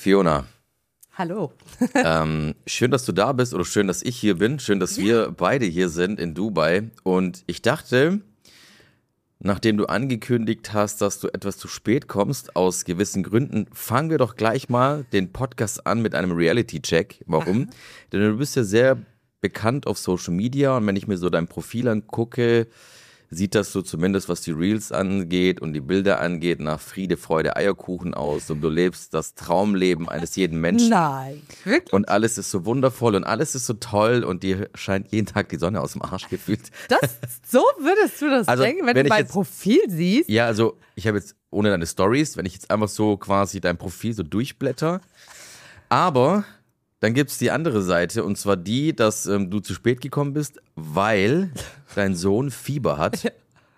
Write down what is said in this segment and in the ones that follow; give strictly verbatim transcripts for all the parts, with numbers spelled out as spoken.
Fiona. Hallo. ähm, schön, dass du da bist oder schön, dass ich hier bin. Schön, dass ja. wir beide hier sind in Dubai. Und ich dachte, nachdem du angekündigt hast, dass du etwas zu spät kommst, aus gewissen Gründen, fangen wir doch gleich mal den Podcast an mit einem Reality-Check. Warum? Aha. Denn du bist ja sehr bekannt auf Social Media und wenn ich mir so dein Profil angucke, sieht das so zumindest, was die Reels angeht und die Bilder angeht, nach Friede, Freude, Eierkuchen aus. Und du lebst das Traumleben eines jeden Menschen. Nein, wirklich? Und alles ist so wundervoll und alles ist so toll und dir scheint jeden Tag die Sonne aus dem Arsch gefühlt. Das, so würdest du das also, denken, wenn, wenn du mein jetzt, Profil siehst? Ja, also ich habe jetzt, ohne deine Stories, wenn ich jetzt einfach so quasi dein Profil so durchblätter, aber dann gibt es die andere Seite und zwar die, dass ähm, du zu spät gekommen bist, weil dein Sohn Fieber hat.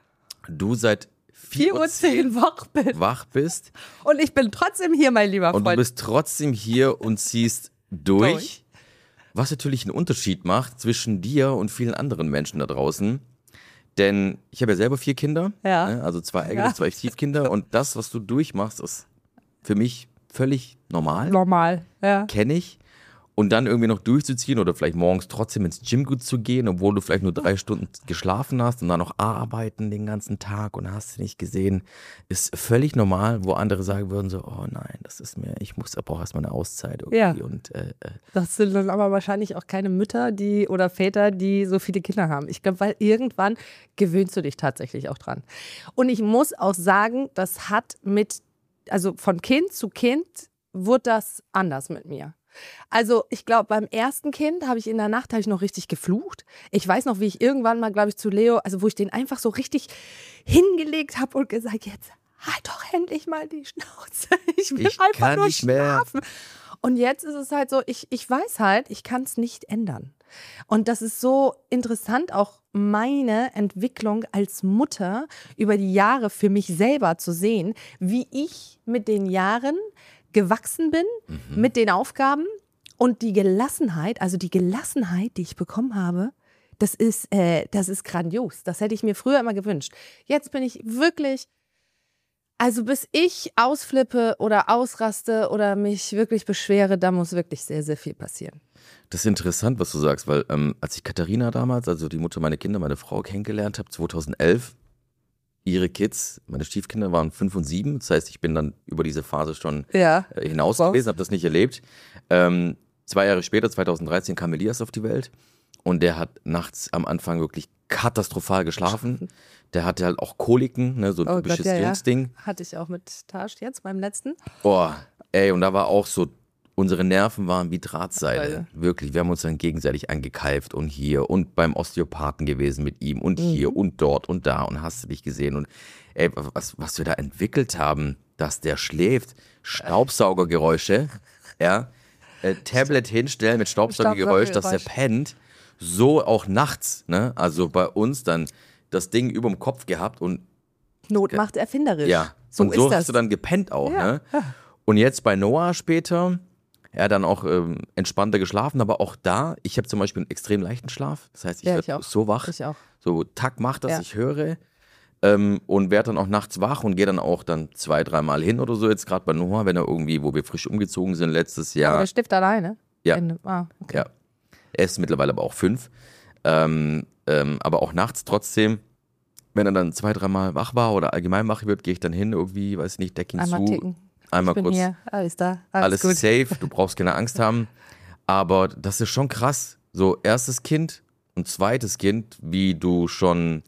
Du seit vier Uhr zehn wach bist. wach bist. Und ich bin trotzdem hier, mein lieber Freund. Und du bist trotzdem hier und ziehst durch, durch, was natürlich einen Unterschied macht zwischen dir und vielen anderen Menschen da draußen. Denn ich habe ja selber vier Kinder, ja. also zwei eigene, ja. zwei Stiefkinder und das, was du durchmachst, ist für mich völlig normal. Normal, ja. Kenne ich. Und dann irgendwie noch durchzuziehen oder vielleicht morgens trotzdem ins Gym gut zu gehen, obwohl du vielleicht nur drei Stunden geschlafen hast und dann noch arbeiten den ganzen Tag und hast du nicht gesehen, ist völlig normal, wo andere sagen würden so, oh nein, das ist mir, ich muss, brauche erstmal eine Auszeit irgendwie. Ja. Und, äh, äh. Das sind dann aber wahrscheinlich auch keine Mütter, die oder Väter, die so viele Kinder haben. Ich glaube, weil irgendwann gewöhnst du dich tatsächlich auch dran. Und ich muss auch sagen, das hat mit, also von Kind zu Kind wurde das anders mit mir. Also ich glaube, beim ersten Kind habe ich in der Nacht habe ich noch richtig geflucht. Ich weiß noch, wie ich irgendwann mal, glaube ich, zu Leo, also wo ich den einfach so richtig hingelegt habe und gesagt, jetzt halt doch endlich mal die Schnauze. Ich will ich einfach kann nur nicht schlafen. Mehr. Und jetzt ist es halt so, ich, ich weiß halt, ich kann es nicht ändern. Und das ist so interessant, auch meine Entwicklung als Mutter über die Jahre für mich selber zu sehen, wie ich mit den Jahren gewachsen bin mhm. mit den Aufgaben und die Gelassenheit, also die Gelassenheit, die ich bekommen habe, das ist, äh, das ist grandios. Das hätte ich mir früher immer gewünscht. Jetzt bin ich wirklich, also bis ich ausflippe oder ausraste oder mich wirklich beschwere, da muss wirklich sehr, sehr viel passieren. Das ist interessant, was du sagst, weil ähm, als ich Katharina damals, also die Mutter meiner Kinder, meine Frau kennengelernt habe, zweitausendelf, ihre Kids, meine Stiefkinder waren fünf und sieben, das heißt, ich bin dann über diese Phase schon ja. äh, hinaus wow. gewesen, habe das nicht erlebt. Ähm, zwei Jahre später, zweitausenddreizehn, kam Elias auf die Welt und der hat nachts am Anfang wirklich katastrophal geschlafen. Der hatte halt auch Koliken, ne, so ein oh typisches Gott, ja, Jungsding. Ja. Hatte ich auch mit Taj jetzt beim letzten. Boah, ey, und da war auch so, unsere Nerven waren wie Drahtseile. Ach, wirklich, wir haben uns dann gegenseitig angekeift und hier und beim Osteopathen gewesen mit ihm und hier mhm. und dort und da und hast du dich gesehen. Und ey, was, was wir da entwickelt haben, dass der schläft, Staubsaugergeräusche, ja, äh, Tablet hinstellen mit Staubsaugergeräusch, dass der pennt, so auch nachts, ne, also bei uns dann das Ding überm Kopf gehabt und Not macht erfinderisch. Ja, so und so ist hast das. du dann gepennt auch, ja. ne. Und jetzt bei Noah später, er hat dann auch ähm, entspannter geschlafen, aber auch da, ich habe zum Beispiel einen extrem leichten Schlaf. Das heißt, ich ja, werde so wach, ich auch. so Tack macht, dass ja. ich höre ähm, und werde dann auch nachts wach und gehe dann auch dann zwei, dreimal hin oder so. Jetzt gerade bei Noah, wenn er irgendwie, wo wir frisch umgezogen sind letztes Jahr. Aber der Stift alleine? Ja. Ende. Ah, okay. ja. Er ist mittlerweile aber auch fünf. Ähm, ähm, aber auch nachts trotzdem, wenn er dann zwei, dreimal wach war oder allgemein wach wird, gehe ich dann hin irgendwie, weiß nicht, deck ihn Einmal zu. Ticken. Einmal ich bin kurz. Hier. Alles da. Alles, alles gut. safe, du brauchst keine Angst haben. Aber das ist schon krass. So, erstes Kind und zweites Kind, wie du schon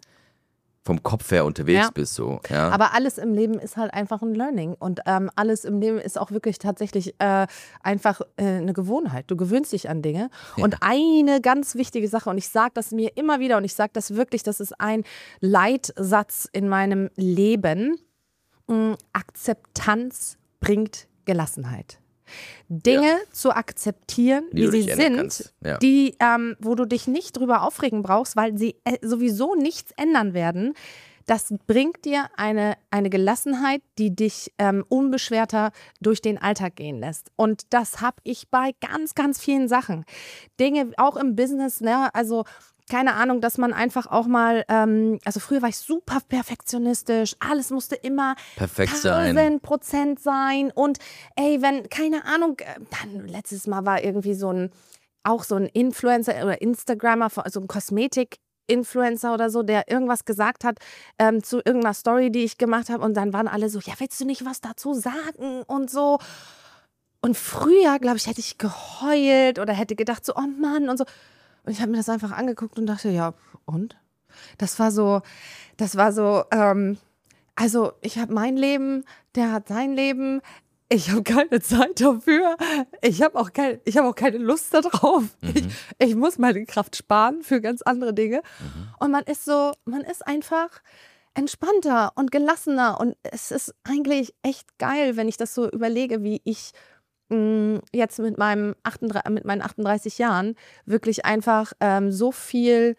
vom Kopf her unterwegs ja. bist. So, ja. Aber alles im Leben ist halt einfach ein Learning. Und ähm, alles im Leben ist auch wirklich tatsächlich äh, einfach äh, eine Gewohnheit. Du gewöhnst dich an Dinge. Ja. Und eine ganz wichtige Sache, und ich sage das mir immer wieder, und ich sage das wirklich, das ist ein Leitsatz in meinem Leben. Mh, Akzeptanz bringt Gelassenheit. Dinge ja. zu akzeptieren, die wie sie sind, ja. die, ähm, wo du dich nicht drüber aufregen brauchst, weil sie äh, sowieso nichts ändern werden, das bringt dir eine, eine Gelassenheit, die dich ähm, unbeschwerter durch den Alltag gehen lässt. Und das habe ich bei ganz, ganz vielen Sachen. Dinge, auch im Business, ne, also keine Ahnung, dass man einfach auch mal, ähm, also früher war ich super perfektionistisch, alles musste immer Perfekt sein. tausend Prozent sein und ey, wenn, keine Ahnung, äh, dann letztes Mal war irgendwie so ein, auch so ein Influencer oder Instagrammer, so ein Kosmetik-Influencer oder so, der irgendwas gesagt hat ähm, zu irgendeiner Story, die ich gemacht habe und dann waren alle so, ja, willst du nicht was dazu sagen und so. Und früher, glaube ich, hätte ich geheult oder hätte gedacht so, oh Mann und so. Und ich habe mir das einfach angeguckt und dachte, ja, und? Das war so, das war so, ähm, also ich habe mein Leben, der hat sein Leben. Ich habe keine Zeit dafür. Ich habe auch, kein, ich hab auch keine Lust darauf. Mhm. Ich, ich muss meine Kraft sparen für ganz andere Dinge. Mhm. Und man ist so, man ist einfach entspannter und gelassener. Und es ist eigentlich echt geil, wenn ich das so überlege, wie ich mh, jetzt mit, meinem achtunddreißig, mit meinen achtunddreißig Jahren wirklich einfach ähm, so viel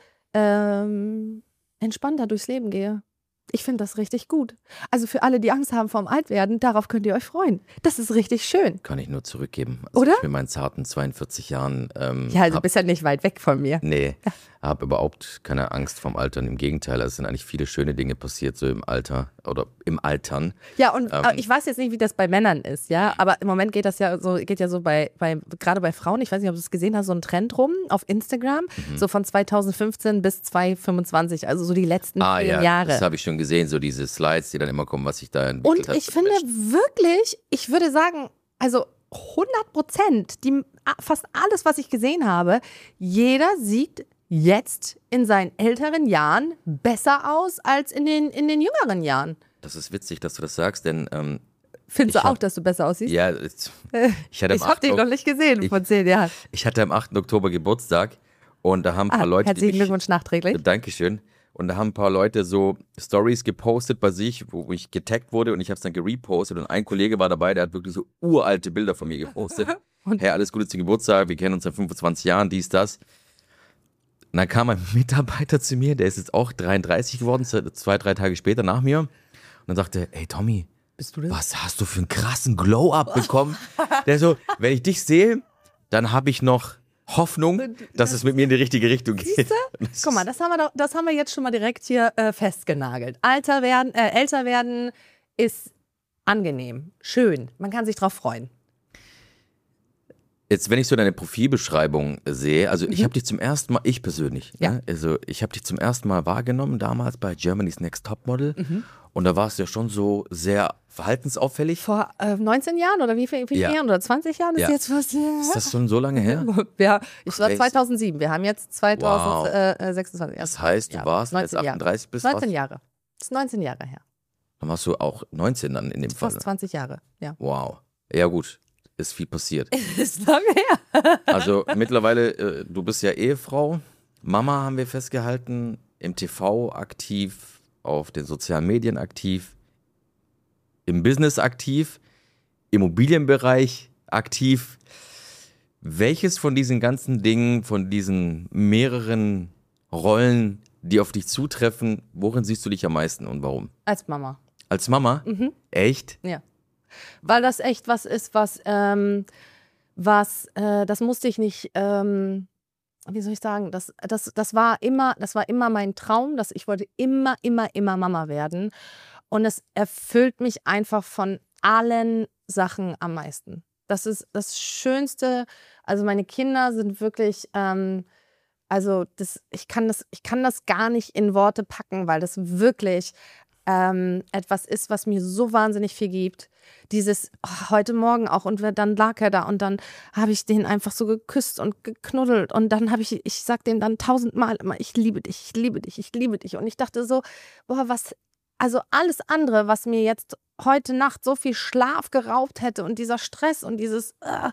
ähm, entspannter durchs Leben gehe. Ich finde das richtig gut. Also für alle, die Angst haben vorm Altwerden, darauf könnt ihr euch freuen. Das ist richtig schön. Kann ich nur zurückgeben. Also Oder? Ich mit meinen zarten zweiundvierzig Jahren. Ähm, Ja, also du hab, bist ja nicht weit weg von mir. nee, habe überhaupt keine Angst vorm Altern. Im Gegenteil, es sind eigentlich viele schöne Dinge passiert, so im Alter oder im Altern. Ja, und Ähm, äh, ich weiß jetzt nicht, wie das bei Männern ist, ja, aber im Moment geht das ja so, geht ja so bei, bei gerade bei Frauen, ich weiß nicht, ob du es gesehen hast, so ein Trend rum auf Instagram, Mhm. so von zweitausendfünfzehn bis zweitausendfünfundzwanzig, also so die letzten Ah zehn ja, Jahre. das habe ich schon gesehen, so diese Slides, die dann immer kommen, was sich da entwickelt Und hat. ich finde wirklich, ich würde sagen, also hundert Prozent, die, fast alles, was ich gesehen habe, jeder sieht jetzt in seinen älteren Jahren besser aus als in den, in den jüngeren Jahren. Das ist witzig, dass du das sagst, denn ähm, Findest Ich du auch, hab- dass du besser aussiehst? ja, es- ich hatte am Ich habe dich achten noch nicht gesehen ich- vor zehn Jahren. Ich hatte am achten Oktober Geburtstag und da haben ein Ah, paar Leute, die herzlichen mich, Glückwunsch nachträglich. Dankeschön. Und da haben ein paar Leute so Stories gepostet bei sich, wo ich getaggt wurde und ich habe es dann gerepostet und ein Kollege war dabei, der hat wirklich so uralte Bilder von mir gepostet. Und- Hey, alles Gute zum Geburtstag, wir kennen uns seit fünfundzwanzig Jahren, dies, das. Und dann kam ein Mitarbeiter zu mir, der ist jetzt auch dreiunddreißig geworden, zwei, drei Tage später nach mir. Und dann sagte, hey Tommy, Bist du das? was hast du für einen krassen Glow-Up bekommen? Der so, wenn ich dich sehe, dann habe ich noch Hoffnung, dass es mit mir in die richtige Richtung geht. Siehste? Das Guck mal, ist- das haben wir, doch, das haben wir jetzt schon mal direkt hier äh, festgenagelt. Alter werden, äh, älter werden ist angenehm, schön. Man kann sich drauf freuen. Jetzt, wenn ich so deine Profilbeschreibung sehe, also ich habe dich zum ersten Mal, ich persönlich, Ja. ne, also ich habe dich zum ersten Mal wahrgenommen, damals bei Germany's Next Topmodel. Und da warst du ja schon so sehr verhaltensauffällig. Vor äh, neunzehn Jahren oder wie viel, wie viel Ja. Jahren oder zwanzig Jahren ist Ja. jetzt was? Ist das schon so lange her? Ja, ich war Crazy. zweitausendsieben. Wir haben jetzt zweitausendsechsundzwanzig. Das heißt, du Ja, warst, als neunzehn Jahre. achtunddreißig bist, neunzehn warst, Jahre. Das ist neunzehn Jahre her. dann warst du auch neunzehn dann in dem Fall. Fast zwanzig Jahre. Ja. Wow. Ja gut, ist viel passiert. Ist lange her. Also mittlerweile, äh, du bist ja Ehefrau, Mama haben wir festgehalten, im T V aktiv, auf den sozialen Medien aktiv, im Business aktiv, Immobilienbereich aktiv. Welches von diesen ganzen Dingen, von diesen mehreren Rollen, die auf dich zutreffen, worin siehst du dich am meisten und warum? Als Mama. Als Mama? Mhm. Echt? Ja. Weil das echt was ist, was, ähm, was, äh, das musste ich nicht, ähm, wie soll ich sagen, das, das, das war immer, das war immer mein Traum, dass ich wollte immer, immer, immer Mama werden. Und es erfüllt mich einfach von allen Sachen am meisten. Das ist das Schönste. Also meine Kinder sind wirklich, ähm, also das, ich kann das, ich kann das gar nicht in Worte packen, weil das wirklich ähm, etwas ist, was mir so wahnsinnig viel gibt. Dieses oh, heute Morgen auch und dann lag er da und dann habe ich den einfach so geküsst und geknuddelt und dann habe ich, ich sag dem dann tausendmal immer, ich liebe dich, ich liebe dich, ich liebe dich und ich dachte so, boah, was, also alles andere, was mir jetzt heute Nacht so viel Schlaf geraubt hätte und dieser Stress und dieses äh,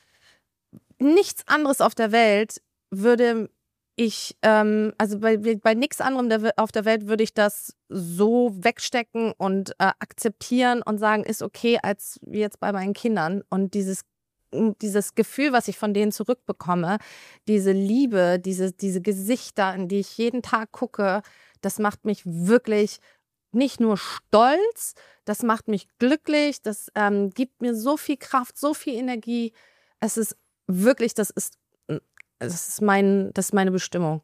nichts anderes auf der Welt würde ich, ähm, also bei, bei nichts anderem der, auf der Welt würde ich das so wegstecken und äh, akzeptieren und sagen, ist okay, als wie jetzt bei meinen Kindern. Und dieses, dieses Gefühl, was ich von denen zurückbekomme, diese Liebe, diese, diese Gesichter, in die ich jeden Tag gucke, das macht mich wirklich nicht nur stolz, das macht mich glücklich, das ähm, gibt mir so viel Kraft, so viel Energie. Es ist wirklich, das ist Das ist, mein, das ist meine Bestimmung.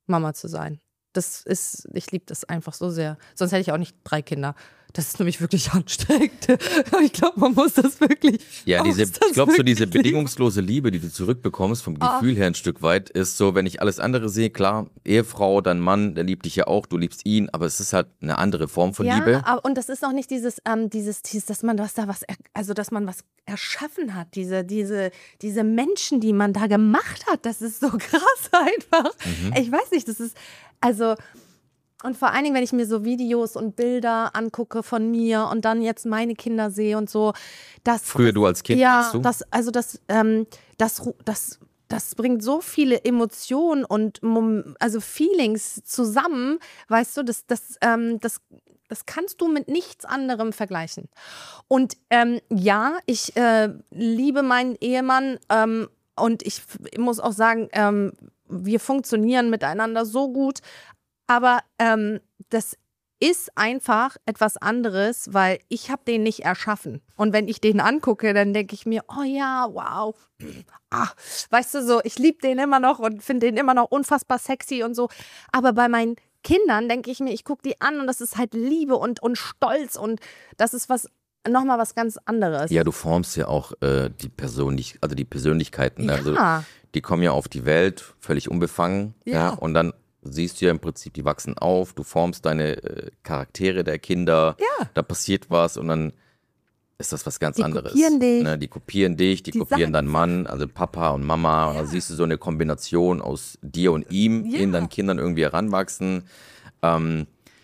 Mama zu sein. Das ist, ich liebe das einfach so sehr. Sonst hätte ich auch nicht drei Kinder. Das ist nämlich wirklich anstrengend. Ich glaube, man muss das wirklich. Ja, diese, ich glaube, so diese bedingungslose Liebe, die du zurückbekommst, vom Gefühl her ein Stück weit, ist so, wenn ich alles andere sehe, klar, Ehefrau, dein Mann, der liebt dich ja auch, du liebst ihn, aber es ist halt eine andere Form von ja, Liebe. Ja, und das ist auch nicht dieses, ähm, dieses, dieses, dass man was da was, also dass man was erschaffen hat, diese, diese, diese Menschen, die man da gemacht hat, das ist so krass einfach. Mhm. Ich weiß nicht, das ist, also. Und vor allen Dingen, wenn ich mir so Videos und Bilder angucke von mir und dann jetzt meine Kinder sehe und so. Das, Früher das, du als Kind, ja, du? das, also das, ähm, das, das, das bringt so viele Emotionen und also Feelings zusammen, weißt du, das, das, ähm, das, das kannst du mit nichts anderem vergleichen. Und ähm, ja, ich äh, liebe meinen Ehemann ähm, und ich muss auch sagen, ähm, wir funktionieren miteinander so gut. Aber ähm, das ist einfach etwas anderes, weil ich habe den nicht erschaffen. Und wenn ich den angucke, dann denke ich mir, oh ja, wow. Ah, weißt du so, ich liebe den immer noch und finde den immer noch unfassbar sexy und so. Aber bei meinen Kindern denke ich mir, ich gucke die an und das ist halt Liebe und, und Stolz und das ist was nochmal was ganz anderes. Ja, du formst ja auch äh, die Person, also die Persönlichkeiten. Ja. Also die kommen ja auf die Welt völlig unbefangen. Ja. Ja, und dann siehst du ja im Prinzip, die wachsen auf, du formst deine äh, Charaktere der Kinder, ja. Da passiert was und dann ist das was ganz die anderes. Kopieren dich. Ne, die kopieren dich, die, die kopieren deinen Mann, also Papa und Mama. Ja. Da siehst du so eine Kombination aus dir und ihm, ja. In deinen Kindern irgendwie heranwachsen. Ähm,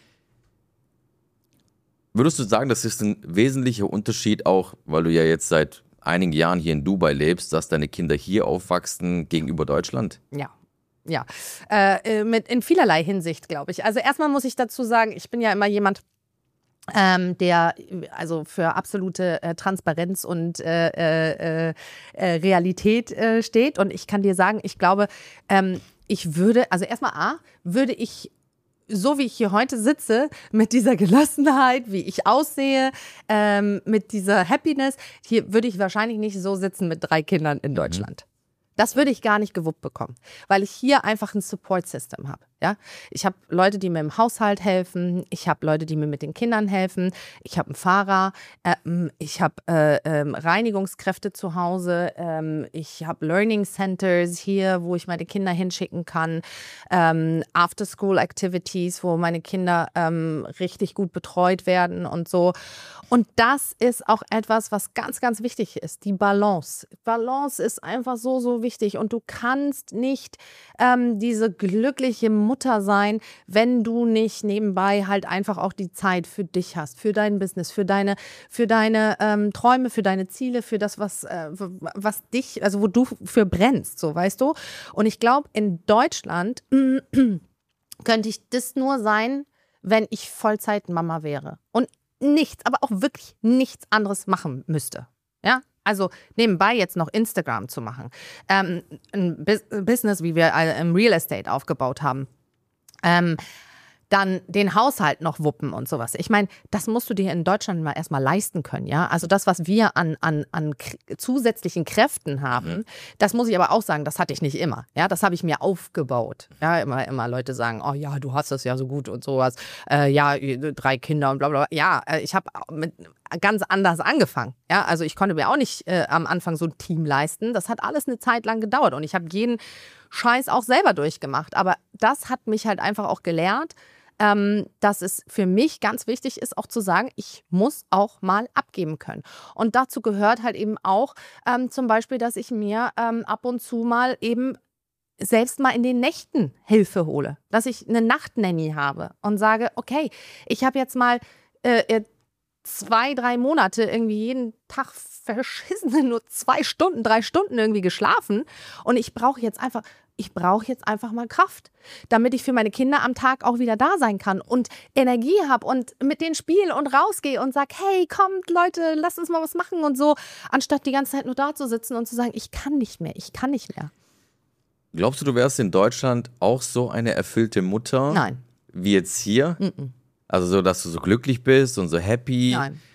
würdest du sagen, das ist ein wesentlicher Unterschied auch, weil du ja jetzt seit einigen Jahren hier in Dubai lebst, dass deine Kinder hier aufwachsen gegenüber Deutschland? Ja. Ja, äh, mit, in vielerlei Hinsicht, glaube ich. Also erstmal muss ich dazu sagen, ich bin ja immer jemand, ähm, der also für absolute äh, Transparenz und äh, äh, äh, Realität äh, steht. Und ich kann dir sagen, ich glaube, ähm, ich würde, also erstmal A, würde ich so wie ich hier heute sitze, mit dieser Gelassenheit, wie ich aussehe, ähm, mit dieser Happiness, hier würde ich wahrscheinlich nicht so sitzen mit drei Kindern in Deutschland. Mhm. Das würde ich gar nicht gewuppt bekommen, weil ich hier einfach ein Support-System habe. Ja? Ich habe Leute, die mir im Haushalt helfen. Ich habe Leute, die mir mit den Kindern helfen. Ich habe einen Fahrer. Ähm, ich habe äh, ähm, Reinigungskräfte zu Hause. Ähm, ich habe Learning Centers hier, wo ich meine Kinder hinschicken kann. Ähm, After-School-Activities, wo meine Kinder ähm, richtig gut betreut werden und so. Und das ist auch etwas, was ganz, ganz wichtig ist. Die Balance. Balance ist einfach so, so wichtig. Und du kannst nicht ähm, diese glückliche Mutter sein, wenn du nicht nebenbei halt einfach auch die Zeit für dich hast, für dein Business, für deine, für deine ähm, Träume, für deine Ziele, für das, was, äh, was dich, also wo du für brennst, so, weißt du? Und ich glaube, in Deutschland könnte ich das nur sein, wenn ich Vollzeit-Mama wäre. Und nichts, aber auch wirklich nichts anderes machen müsste. Ja, also nebenbei jetzt noch Instagram zu machen. Ähm, ein Business, wie wir im Real Estate aufgebaut haben. Ähm, dann den Haushalt noch wuppen und sowas. Ich meine, das musst du dir in Deutschland mal erstmal leisten können, ja. Also das, was wir an, an, an k- zusätzlichen Kräften haben, mhm. das muss ich aber auch sagen, das hatte ich nicht immer. Ja, das habe ich mir aufgebaut. Ja, immer, immer Leute sagen, oh ja, du hast das ja so gut und sowas. Äh, ja, drei Kinder und bla bla. Ja, ich habe mit ganz anders angefangen. Ja, also ich konnte mir auch nicht äh, am Anfang so ein Team leisten. Das hat alles eine Zeit lang gedauert und ich habe jeden Scheiß auch selber durchgemacht. Aber das hat mich halt einfach auch gelehrt, Ähm, dass es für mich ganz wichtig ist, auch zu sagen, ich muss auch mal abgeben können. Und dazu gehört halt eben auch ähm, zum Beispiel, dass ich mir ähm, ab und zu mal eben selbst mal in den Nächten Hilfe hole. Dass ich eine Nachtnanny habe und sage, okay, ich habe jetzt mal äh, zwei, drei Monate irgendwie jeden Tag verschissen, nur zwei Stunden, drei Stunden irgendwie geschlafen und ich brauche jetzt einfach... Ich brauche jetzt einfach mal Kraft, damit ich für meine Kinder am Tag auch wieder da sein kann und Energie habe und mit denen spiele und rausgehe und sage, hey, kommt Leute, lasst uns mal was machen und so, anstatt die ganze Zeit nur da zu sitzen und zu sagen, ich kann nicht mehr, ich kann nicht mehr. Glaubst du, du wärst in Deutschland auch so eine erfüllte Mutter? Nein. Wie jetzt hier? Mm-mm. Also so, dass du so glücklich bist und so happy? Nein.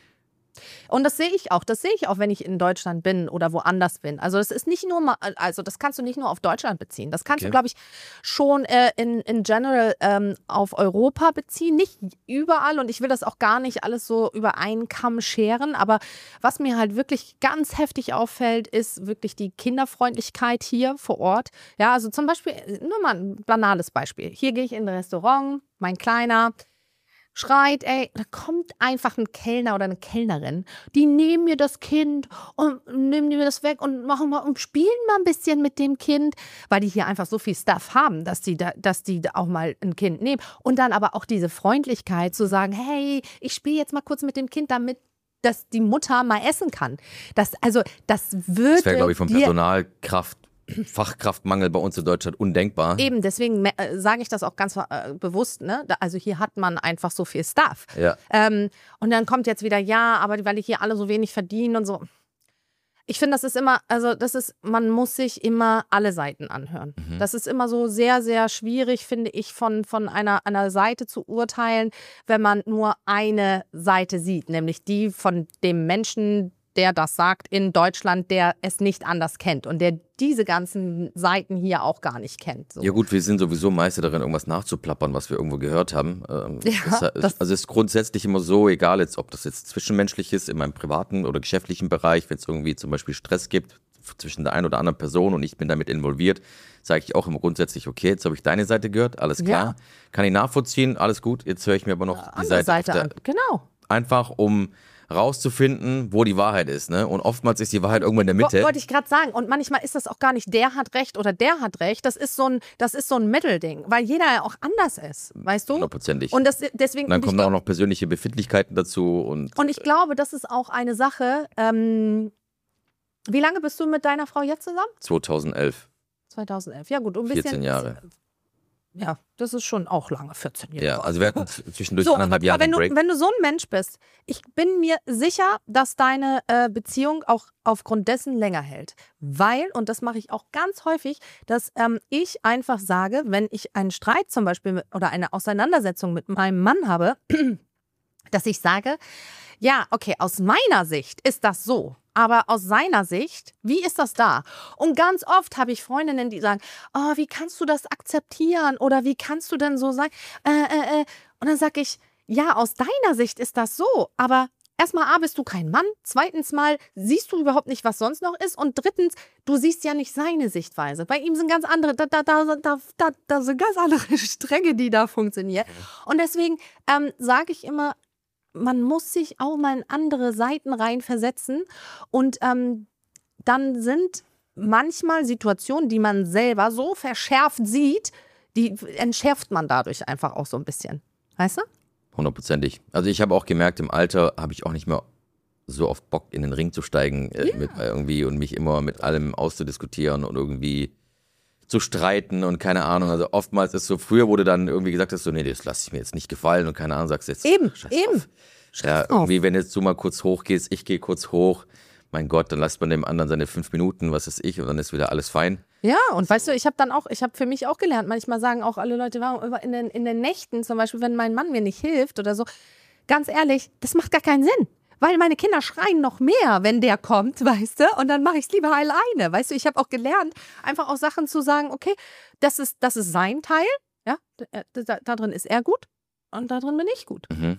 Und das sehe ich auch. Das sehe ich auch, wenn ich in Deutschland bin oder woanders bin. Also das ist nicht nur mal, also das kannst du nicht nur auf Deutschland beziehen. Das kannst Okay. du, glaube ich, schon äh, in, in general ähm, auf Europa beziehen. Nicht überall und ich will das auch gar nicht alles so über einen Kamm scheren. Aber was mir halt wirklich ganz heftig auffällt, ist wirklich die Kinderfreundlichkeit hier vor Ort. Ja, also zum Beispiel, nur mal ein banales Beispiel. Hier gehe ich in ein Restaurant, mein Kleiner schreit, ey, da kommt einfach ein Kellner oder eine Kellnerin, die nehmen mir das Kind und nehmen mir das weg und machen mal und spielen mal ein bisschen mit dem Kind, weil die hier einfach so viel Stuff haben, dass die da, dass die auch mal ein Kind nehmen. Und dann aber auch diese Freundlichkeit zu sagen, hey, ich spiele jetzt mal kurz mit dem Kind, damit dass die Mutter mal essen kann. Das, also, das würde Das wäre, glaube ich, vom dir- Personalkraft, Fachkraftmangel bei uns in Deutschland undenkbar. Eben, deswegen äh, sage ich das auch ganz äh, bewusst. Ne? Da, also hier hat man einfach so viel Stuff. Ja. Ähm, und dann kommt jetzt wieder, ja, aber weil die hier alle so wenig verdienen und so. Ich finde, das ist immer, also das ist, man muss sich immer alle Seiten anhören. Mhm. Das ist immer so sehr, sehr schwierig, finde ich, von, von einer, einer Seite zu urteilen, wenn man nur eine Seite sieht, nämlich die von dem Menschen, der das sagt in Deutschland, der es nicht anders kennt und der diese ganzen Seiten hier auch gar nicht kennt. So. Ja gut, wir sind sowieso Meister darin, irgendwas nachzuplappern, was wir irgendwo gehört haben. Ähm, Ja, das, das- also es ist grundsätzlich immer so, egal jetzt, ob das jetzt zwischenmenschlich ist, in meinem privaten oder geschäftlichen Bereich, wenn es irgendwie zum Beispiel Stress gibt zwischen der einen oder anderen Person und ich bin damit involviert, sage ich auch immer grundsätzlich, okay, jetzt habe ich deine Seite gehört, alles klar, Ja. kann ich nachvollziehen, alles gut, jetzt höre ich mir aber noch die Andere Seite, Seite auf der, an. Genau. einfach um rauszufinden, wo die Wahrheit ist, ne? Und oftmals ist die Wahrheit irgendwo in der Wo- Mitte. Wollte ich gerade sagen. Und manchmal ist das auch gar nicht, der hat recht oder der hat recht. Das ist so ein, das ist so ein Mittelding, weil jeder ja auch anders ist, weißt du? Hundertprozentig. Und das, deswegen. Und dann und ich kommen glaub- auch noch persönliche Befindlichkeiten dazu und Und ich glaube, das ist auch eine Sache. Ähm, wie lange bist du mit deiner Frau jetzt zusammen? zweitausendelf, zweitausendelf. Ja, gut, ein bisschen. vierzehn Jahre. Ja, das ist schon auch lange, vierzehn Jahre. Ja, also wir hatten zwischendurch So, anderthalb Jahre aber wenn du, Break. wenn du so ein Mensch bist, ich bin mir sicher, dass deine äh, Beziehung auch aufgrund dessen länger hält. Weil, und das mache ich auch ganz häufig, dass ähm, ich einfach sage, wenn ich einen Streit zum Beispiel mit, oder eine Auseinandersetzung mit meinem Mann habe, dass ich sage, ja, okay, aus meiner Sicht ist das so. Aber aus seiner Sicht, wie ist das da? Und ganz oft habe ich Freundinnen, die sagen, oh, wie kannst du das akzeptieren? Oder wie kannst du denn so sein? Äh, äh, äh. Und dann sage ich, ja, aus deiner Sicht ist das so. Aber erstmal, A, bist du kein Mann. Zweitens mal, siehst du überhaupt nicht, was sonst noch ist. Und drittens, du siehst ja nicht seine Sichtweise. Bei ihm sind ganz andere, da, da, da, da, da, da sind ganz andere Stränge, die da funktionieren. Und deswegen ähm, sage ich immer, man muss sich auch mal in andere Seiten reinversetzen und ähm, dann sind manchmal Situationen, die man selber so verschärft sieht, die entschärft man dadurch einfach auch so ein bisschen. Weißt du? Hundertprozentig. Also ich habe auch gemerkt, im Alter habe ich auch nicht mehr so oft Bock, in den Ring zu steigen äh, Ja. mit irgendwie und mich immer mit allem auszudiskutieren und irgendwie zu streiten und keine Ahnung. Also oftmals ist so, früher wurde dann irgendwie gesagt, dass so, nee, das lasse ich mir jetzt nicht gefallen und keine Ahnung, sagst jetzt. Eben, scheiß eben. drauf. Ja, irgendwie, wenn jetzt du mal kurz hochgehst, ich gehe kurz hoch, mein Gott, dann lässt man dem anderen seine fünf Minuten, was ist ich, und dann ist wieder alles fein. Ja, und weißt du, ich habe dann auch, ich habe für mich auch gelernt, manchmal sagen auch alle Leute, warum in den, in den Nächten zum Beispiel, wenn mein Mann mir nicht hilft oder so, ganz ehrlich, das macht gar keinen Sinn. Weil meine Kinder schreien noch mehr, wenn der kommt, weißt du? Und dann mache ich es lieber alleine, weißt du? Ich habe auch gelernt, einfach auch Sachen zu sagen, okay, das ist, das ist sein Teil, ja, da, da, da drin ist er gut und da drin bin ich gut. Mhm.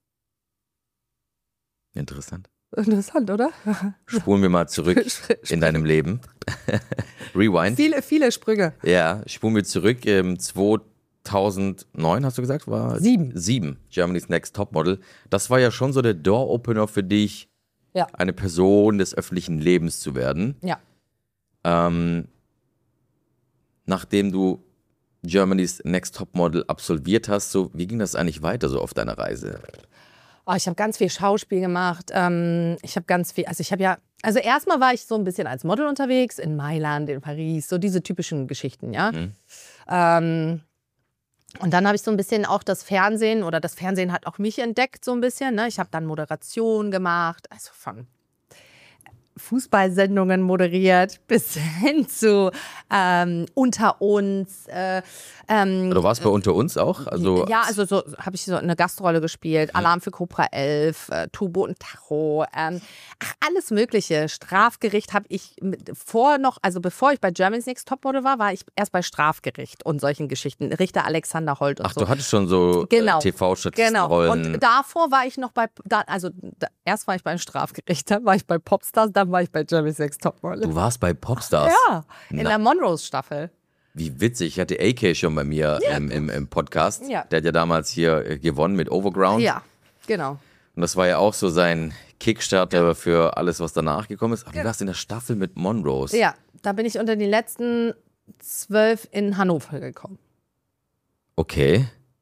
Interessant. Interessant, oder? Spulen wir mal zurück in deinem Leben. Rewind. Viele, viele Sprünge. Ja, spulen wir zurück. Ähm, zweitausendneun, hast du gesagt? War Sieben. Sieben. Germany's Next Topmodel. Das war ja schon so der Door-Opener für dich, Ja. eine Person des öffentlichen Lebens zu werden. Ja. Ähm, nachdem du Germany's Next Topmodel absolviert hast, so, wie ging das eigentlich weiter so auf deiner Reise? Oh, ich habe ganz viel Schauspiel gemacht. Ähm, ich habe ganz viel, also ich habe ja, also erstmal war ich so ein bisschen als Model unterwegs in Mailand, in Paris, so diese typischen Geschichten, ja. Mhm. Ähm, und dann habe ich so ein bisschen auch das Fernsehen oder das Fernsehen hat auch mich entdeckt so ein bisschen. Ne? Ich habe dann Moderation gemacht, also von Fußballsendungen moderiert, bis hin zu ähm, Unter uns. Äh, ähm, Du warst bei Unter uns auch? Also, ja, also so habe ich so eine Gastrolle gespielt. Alarm für Cobra elf, äh, Turbo und Tacho, ähm, ach, alles Mögliche. Strafgericht habe ich mit, vor noch, also bevor ich bei Germany's Next Topmodel war, war ich erst bei Strafgericht und solchen Geschichten. Richter Alexander Holt und ach, so. du hattest schon so Genau. äh, T Genau. V-Statistenrollen. Und davor war ich noch bei, da, also da, erst war ich beim Strafgericht, dann war ich bei Popstars, dann war ich bei Germany's Next Topmodel. Du warst bei Popstars? Ja, in Na. der Monrose-Staffel. Wie witzig. Ich hatte A K schon bei mir Ja. im, im, im Podcast. Ja. Der hat ja damals hier äh, gewonnen mit Overground. Ja, genau. Und das war ja auch so sein Kickstarter für alles, was danach gekommen ist. Aber Ja. du warst in der Staffel mit Monrose. Ja, da bin ich unter die letzten zwölf in Hannover gekommen. Okay.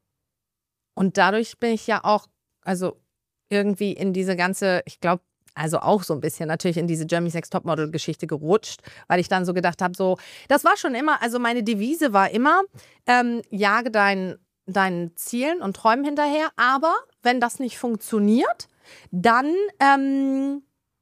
Und dadurch bin ich ja auch, also irgendwie in diese ganze, ich glaube, also auch so ein bisschen natürlich in diese Germany's Next Topmodel-Geschichte gerutscht, weil ich dann so gedacht habe, so, das war schon immer, also meine Devise war immer, ähm, jage deinen, deinen Zielen und Träumen hinterher, aber wenn das nicht funktioniert, dann ähm,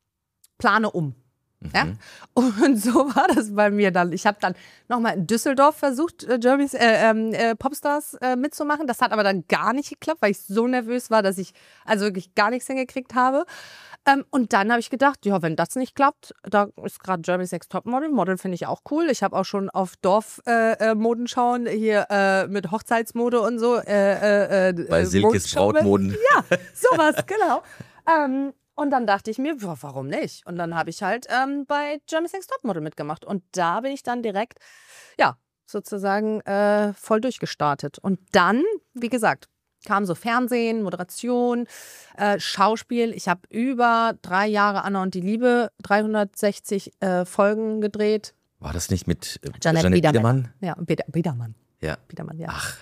plane um. Ja? Und so war das bei mir dann. Ich habe dann nochmal in Düsseldorf versucht, äh, Germany's, äh, äh, Popstars äh, mitzumachen. Das hat aber dann gar nicht geklappt, weil ich so nervös war, dass ich also wirklich gar nichts hingekriegt habe. Ähm, und dann habe ich gedacht, ja, wenn das nicht klappt, da ist gerade Germany's Next Topmodel. Model finde ich auch cool. Ich habe auch schon auf Dorf-Modenschauen äh, äh, hier äh, mit Hochzeitsmode und so. Äh, äh, Bei äh, Silkes Brautmoden. Ja, sowas, genau. Ähm, Und dann dachte ich mir, ja, warum nicht? Und dann habe ich halt ähm, bei Germany's Next Topmodel mitgemacht. Und da bin ich dann direkt, ja, sozusagen äh, voll durchgestartet. Und dann, wie gesagt, kam so Fernsehen, Moderation, äh, Schauspiel. Ich habe über drei Jahre Anna und die Liebe, dreihundertsechzig äh, Folgen gedreht. War das nicht mit äh, Janette Janette Biedermann. Biedermann? Ja, Bieder, Biedermann. Ja. Biedermann, ja. Ach,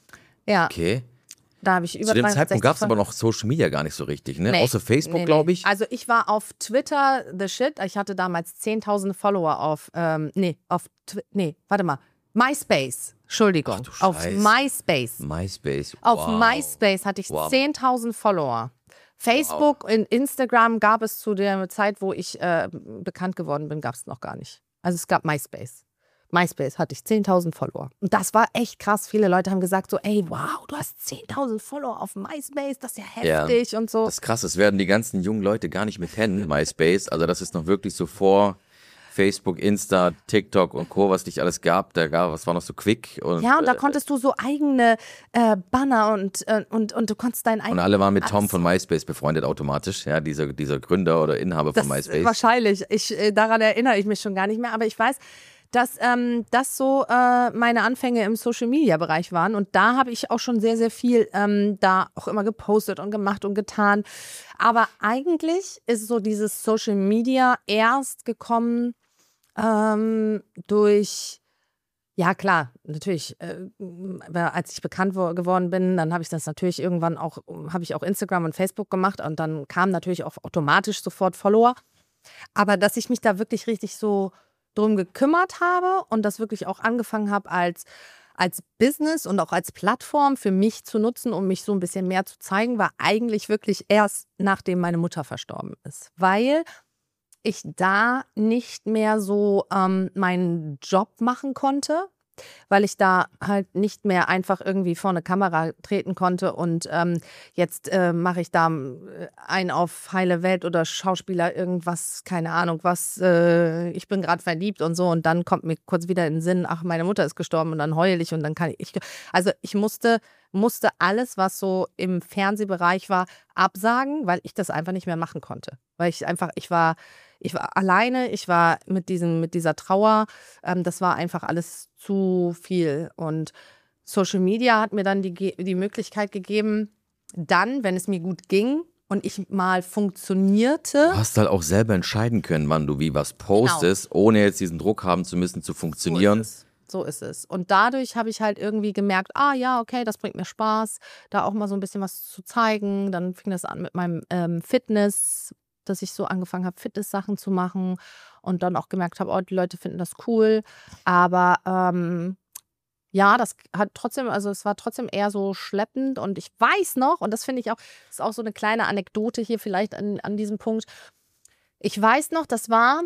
Ja, okay. da habe ich über Zu dem dreihundertsechzig Zeitpunkt gab es Folgen- aber noch Social Media gar nicht so richtig, ne? Nee. Außer Facebook, Nee, nee. glaube ich. Also ich war auf Twitter the shit. Ich hatte damals zehntausend Follower auf, ähm, nee, auf, Twi nee, warte mal, MySpace. Entschuldigung. Ach du Auf Scheiße. MySpace. MySpace. Auf wow. MySpace hatte ich Wow. zehntausend Follower. Facebook und Instagram gab es zu der Zeit, wo ich äh, bekannt geworden bin, gab es noch gar nicht. Also es gab MySpace. MySpace hatte ich zehntausend Follower. Und das war echt krass. Viele Leute haben gesagt so, ey, wow, du hast zehntausend Follower auf MySpace, das ist ja heftig Ja, und so. Das ist krass, das werden die ganzen jungen Leute gar nicht mehr kennen, MySpace. Also das ist noch wirklich so vor Facebook, Insta, TikTok und Co., was nicht alles gab. Da gab, was war noch so Quick. Und, Ja, und da äh, konntest du so eigene äh, Banner und, äh, und, und du konntest deinen und eigenen. alle waren mit Tom alles- von MySpace befreundet automatisch. Ja, dieser, dieser Gründer oder Inhaber das von MySpace. Wahrscheinlich. Ich, äh, daran erinnere ich mich schon gar nicht mehr. Aber ich weiß, dass ähm, das so äh, meine Anfänge im Social-Media-Bereich waren. Und da habe ich auch schon sehr, sehr viel ähm, da auch immer gepostet und gemacht und getan. Aber eigentlich ist so dieses Social-Media erst gekommen ähm, durch, ja klar, natürlich, äh, als ich bekannt wo- geworden bin, dann habe ich das natürlich irgendwann auch, habe ich auch Instagram und Facebook gemacht und dann kamen natürlich auch automatisch sofort Follower. Aber dass ich mich da wirklich richtig so drum gekümmert habe und das wirklich auch angefangen habe als, als Business und auch als Plattform für mich zu nutzen, um mich so ein bisschen mehr zu zeigen, war eigentlich wirklich erst nachdem meine Mutter verstorben ist. Weil ich da nicht mehr so ähm, meinen Job machen konnte, weil ich da halt nicht mehr einfach irgendwie vor eine Kamera treten konnte und ähm, jetzt äh, mache ich da äh, ein auf heile Welt oder Schauspieler irgendwas, keine Ahnung was, äh, ich bin gerade verliebt und so und dann kommt mir kurz wieder in den Sinn, ach, meine Mutter ist gestorben und dann heul ich und dann kann ich, also ich musste, musste alles, was so im Fernsehbereich war, absagen, weil ich das einfach nicht mehr machen konnte, weil ich einfach, ich war Ich war alleine, ich war mit, diesem, mit dieser Trauer, ähm, das war einfach alles zu viel. Und Social Media hat mir dann die, die Möglichkeit gegeben, dann, wenn es mir gut ging und ich mal funktionierte. Du hast halt auch selber entscheiden können, wann du wie was postest, ohne jetzt diesen Druck haben zu müssen, zu funktionieren. So ist es. So ist es. Und dadurch habe ich halt irgendwie gemerkt, ah ja, okay, das bringt mir Spaß, da auch mal so ein bisschen was zu zeigen. Dann fing das an mit meinem ähm, Fitness, dass ich so angefangen habe, Fitness-Sachen zu machen und dann auch gemerkt habe, oh, die Leute finden das cool. Aber ähm, ja, das hat trotzdem, also es war trotzdem eher so schleppend und ich weiß noch, und das finde ich auch, das ist auch so eine kleine Anekdote hier vielleicht an, an diesem Punkt, Ich weiß noch, das war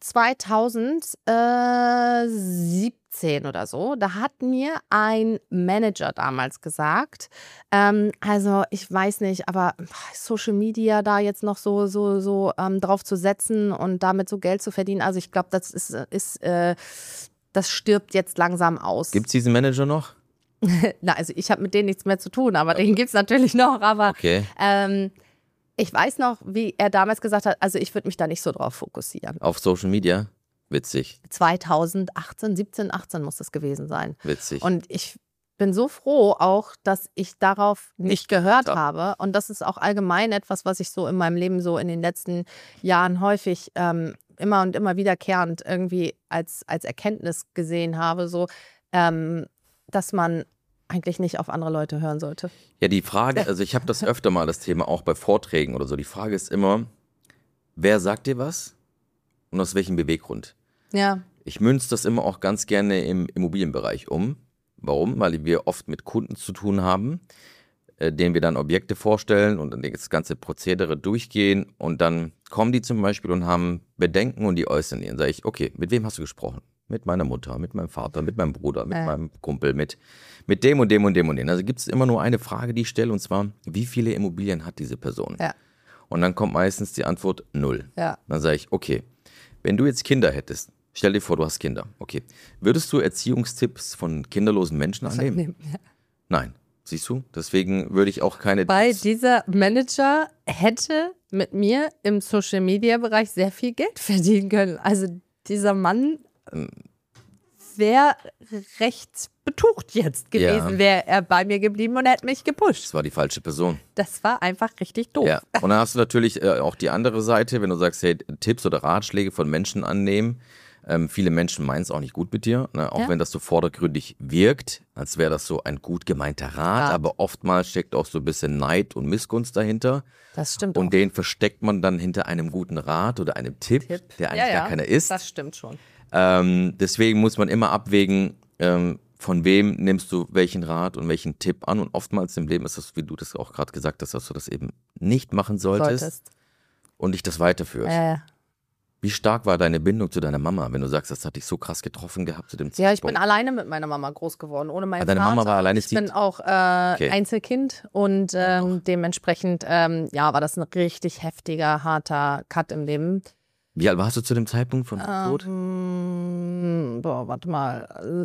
zweitausendsiebzehn oder so. Da hat mir ein Manager damals gesagt, ähm, also ich weiß nicht, aber Social Media da jetzt noch so, so, so ähm, drauf zu setzen und damit so Geld zu verdienen, also ich glaube, das ist, ist äh, das stirbt jetzt langsam aus. Gibt es diesen Manager noch? Na, also ich habe mit denen nichts mehr zu tun, aber den gibt es natürlich noch. Aber Okay. ähm, ich weiß noch, wie er damals gesagt hat, also ich würde mich da nicht so drauf fokussieren. Auf Social Media? Witzig. zweitausendachtzehn, siebzehn, achtzehn muss das gewesen sein. Witzig. Und ich bin so froh auch, dass ich darauf nicht, nicht gehört hab. habe. Und das ist auch allgemein etwas, was ich so in meinem Leben so in den letzten Jahren häufig ähm, immer und immer wiederkehrend irgendwie als, als Erkenntnis gesehen habe, so, ähm, dass man eigentlich nicht auf andere Leute hören sollte. Ja, die Frage, also ich habe das öfter mal, das Thema auch bei Vorträgen oder so, die Frage ist immer, wer sagt dir was und aus welchem Beweggrund? Ja. Ich münze das immer auch ganz gerne im Immobilienbereich um. Warum? Weil wir oft mit Kunden zu tun haben, äh, denen wir dann Objekte vorstellen und dann das ganze Prozedere durchgehen und dann kommen die zum Beispiel und haben Bedenken und die äußern die. Dann sage ich, okay, mit wem hast du gesprochen? Mit meiner Mutter, mit meinem Vater, mit meinem Bruder, mit äh. meinem Kumpel, mit, mit dem und dem und dem und dem. Also gibt es immer nur eine Frage, die ich stelle, und zwar, wie viele Immobilien hat diese Person? Ja. Und dann kommt meistens die Antwort null. Ja. Dann sage ich, okay, wenn du jetzt Kinder hättest, stell dir vor, du hast Kinder, okay. Würdest du Erziehungstipps von kinderlosen Menschen annehmen? Nehmen, ja. Nein. Siehst du? Deswegen würde ich auch keine... Weil dieser Manager hätte mit mir im Social-Media-Bereich sehr viel Geld verdienen können. Also dieser Mann wäre recht betucht jetzt gewesen, Ja. wäre er bei mir geblieben und hätte mich gepusht. Das war die falsche Person. Das war einfach richtig doof. Ja. Und dann hast du natürlich äh, auch die andere Seite, wenn du sagst, hey, Tipps oder Ratschläge von Menschen annehmen. Ähm, viele Menschen meinen es auch nicht gut mit dir, ne? Auch Ja. wenn das so vordergründig wirkt, als wäre das so ein gut gemeinter Rat, Rat. aber oftmals steckt auch so ein bisschen Neid und Missgunst dahinter. Das stimmt Und auch. den versteckt man dann hinter einem guten Rat oder einem Tipp, Tipp. der eigentlich ja, gar ja, keiner ist. Das stimmt schon. Ähm, deswegen muss man immer abwägen, ähm, von wem nimmst du welchen Rat und welchen Tipp an. Und oftmals im Leben ist das, wie du das auch gerade gesagt hast, dass du das eben nicht machen solltest, Solltest. und dich das weiterführst. Äh, Wie stark war deine Bindung zu deiner Mama, wenn du sagst, das hat dich so krass getroffen gehabt zu dem Zeitpunkt? ja, ich bin alleine mit meiner Mama groß geworden, ohne meinen Ah, deine Vater. Mama war Ich alleinerziehend? bin auch äh, Okay. Einzelkind und ähm, dementsprechend ähm, ja, war das ein richtig heftiger, harter Cut im Leben. Wie alt warst du zu dem Zeitpunkt von Tod? Ähm, boah, warte mal.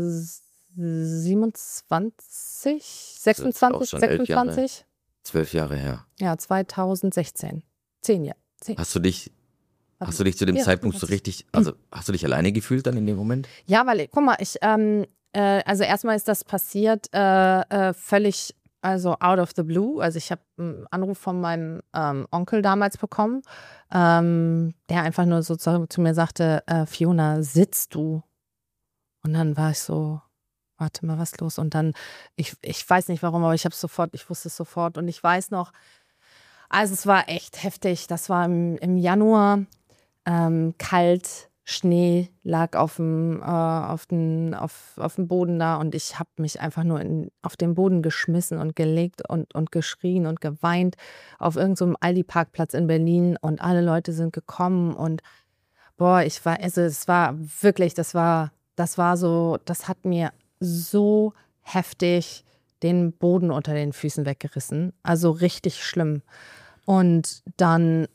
siebenundzwanzig, auch sechsundzwanzig, schon elf Jahre. sechsundzwanzig? Zwölf Jahre her. Ja, zweitausendsechzehn. Zehn Jahre. Zehn. Hast du dich, hast du dich zu dem Ja, Zeitpunkt so richtig, also hast du dich alleine gefühlt dann in dem Moment? Ja, weil, guck mal, ich, ähm, äh, also erstmal ist das passiert äh, äh, völlig, also out of the blue. Also ich habe einen Anruf von meinem ähm, Onkel damals bekommen, ähm, der einfach nur so zu, zu mir sagte, äh, Fiona, sitzt du? Und dann war ich so, warte mal, was ist los? Und dann, ich, ich weiß nicht warum, aber ich habe sofort, ich wusste es sofort. Und ich weiß noch, also es war echt heftig. Das war im, im Januar, ähm, kalt, Schnee lag auf dem, äh, auf den, auf, auf dem Boden da und ich habe mich einfach nur in, auf den Boden geschmissen und gelegt und, und geschrien und geweint auf irgendeinem so Aldi-Parkplatz in Berlin und alle Leute sind gekommen und boah, ich war, also es war wirklich, das war, das war so, das hat mir so heftig den Boden unter den Füßen weggerissen. Also richtig schlimm. Und dann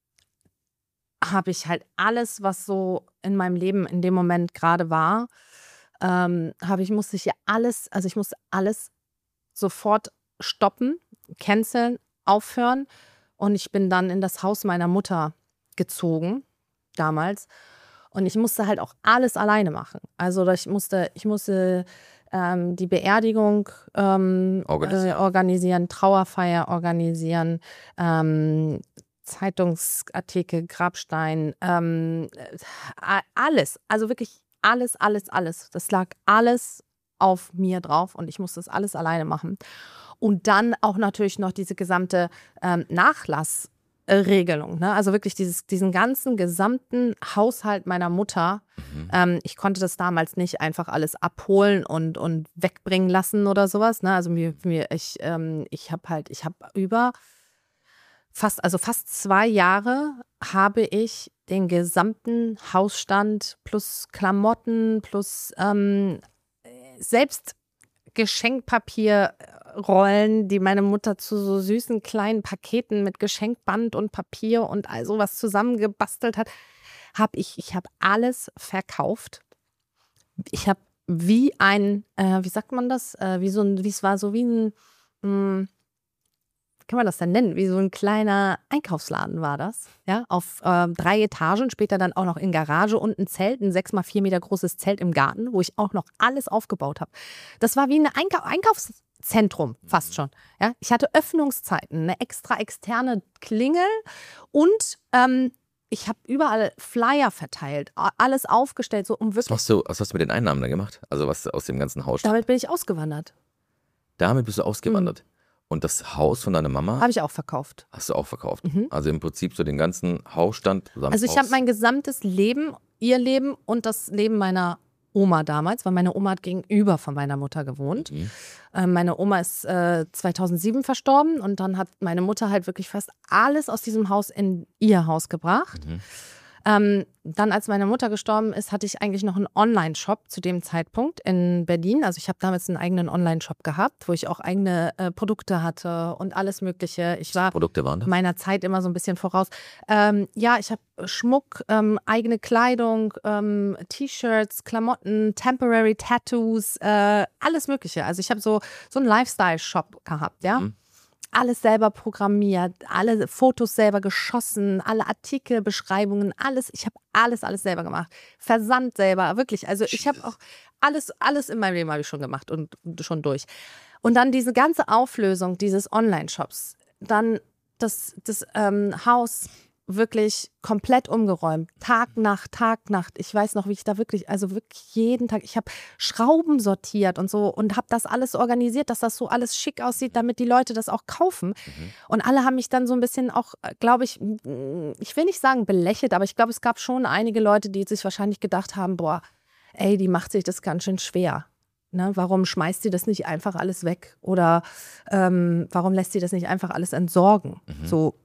habe ich halt alles, was so in meinem Leben in dem Moment gerade war, ähm, habe ich, musste ich ja alles, also ich musste alles sofort stoppen, canceln, aufhören. Und ich bin dann in das Haus meiner Mutter gezogen, damals. Und ich musste halt auch alles alleine machen. Also ich musste, ich musste ähm, die Beerdigung ähm, Organisieren. äh, organisieren, Trauerfeier organisieren, ähm, Zeitungsartikel, Grabstein, ähm, äh, alles, also wirklich alles, alles, alles. Das lag alles auf mir drauf und ich musste das alles alleine machen. Und dann auch natürlich noch diese gesamte ähm, Nachlassregelung, ne? Also wirklich dieses, diesen ganzen gesamten Haushalt meiner Mutter. Mhm. Ähm, ich konnte das damals nicht einfach alles abholen und, und wegbringen lassen oder sowas, ne? Also mir, mir ich, ähm, ich habe halt, ich habe über fast, also fast zwei Jahre habe ich den gesamten Hausstand plus Klamotten plus ähm, selbst Geschenkpapierrollen, die meine Mutter zu so süßen kleinen Paketen mit Geschenkband und Papier und all sowas zusammengebastelt hat, habe ich, ich habe alles verkauft. Ich habe wie ein, äh, wie sagt man das, äh, wie so ein, wie es war so wie ein, mh, wie kann man das denn nennen, wie so ein kleiner Einkaufsladen war das, ja, auf äh, drei Etagen, später dann auch noch in Garage und ein Zelt, ein sechs mal vier Meter großes Zelt im Garten, wo ich auch noch alles aufgebaut habe. Das war wie ein Einkau- Einkaufszentrum, fast schon, ja. Ich hatte Öffnungszeiten, eine extra externe Klingel und ähm, ich habe überall Flyer verteilt, alles aufgestellt, so um Was wirklich. machst du, was hast du mit den Einnahmen da gemacht? Also was aus dem ganzen Haus? Damit bin ich ausgewandert. Damit bist du ausgewandert. Mhm. Und das Haus von deiner Mama Habe ich auch verkauft. hast du auch verkauft. Mhm. Also im Prinzip so den ganzen Hausstand zusammen. Also ich habe mein gesamtes Leben, ihr Leben und das Leben meiner Oma damals, weil meine Oma hat gegenüber von meiner Mutter gewohnt. Mhm. Ähm, meine Oma ist äh, zweitausendsieben verstorben und dann hat meine Mutter halt wirklich fast alles aus diesem Haus in ihr Haus gebracht. Mhm. Ähm, dann, als meine Mutter gestorben ist, hatte ich eigentlich noch einen Online-Shop zu dem Zeitpunkt in Berlin. Also ich habe damals einen eigenen Online-Shop gehabt, wo ich auch eigene äh, Produkte hatte und alles Mögliche. Ich war Produkte waren das? meiner Zeit immer so ein bisschen voraus. Ähm, ja, ich habe Schmuck, ähm, eigene Kleidung, ähm, T-Shirts, Klamotten, Temporary Tattoos, äh, alles Mögliche. Also ich habe so, so einen Lifestyle-Shop gehabt, ja. Mhm. Alles selber programmiert, alle Fotos selber geschossen, alle Artikel, Beschreibungen, alles. Ich habe alles, alles selber gemacht. Versand selber, wirklich. Also ich habe auch alles, alles in meinem Leben habe ich schon gemacht und schon durch. Und dann diese ganze Auflösung dieses Online-Shops, dann das, das ähm, Haus wirklich komplett umgeräumt. Tag, Nacht, Tag, Nacht. Ich weiß noch, wie ich da wirklich, also wirklich jeden Tag, ich habe Schrauben sortiert und so und habe das alles organisiert, dass das so alles schick aussieht, damit die Leute das auch kaufen. Mhm. Und alle haben mich dann so ein bisschen auch, glaube ich, ich will nicht sagen belächelt, aber ich glaube, es gab schon einige Leute, die sich wahrscheinlich gedacht haben, boah, ey, die macht sich das ganz schön schwer. Ne, warum schmeißt sie das nicht einfach alles weg? Oder ähm, warum lässt sie das nicht einfach alles entsorgen? Mhm. So.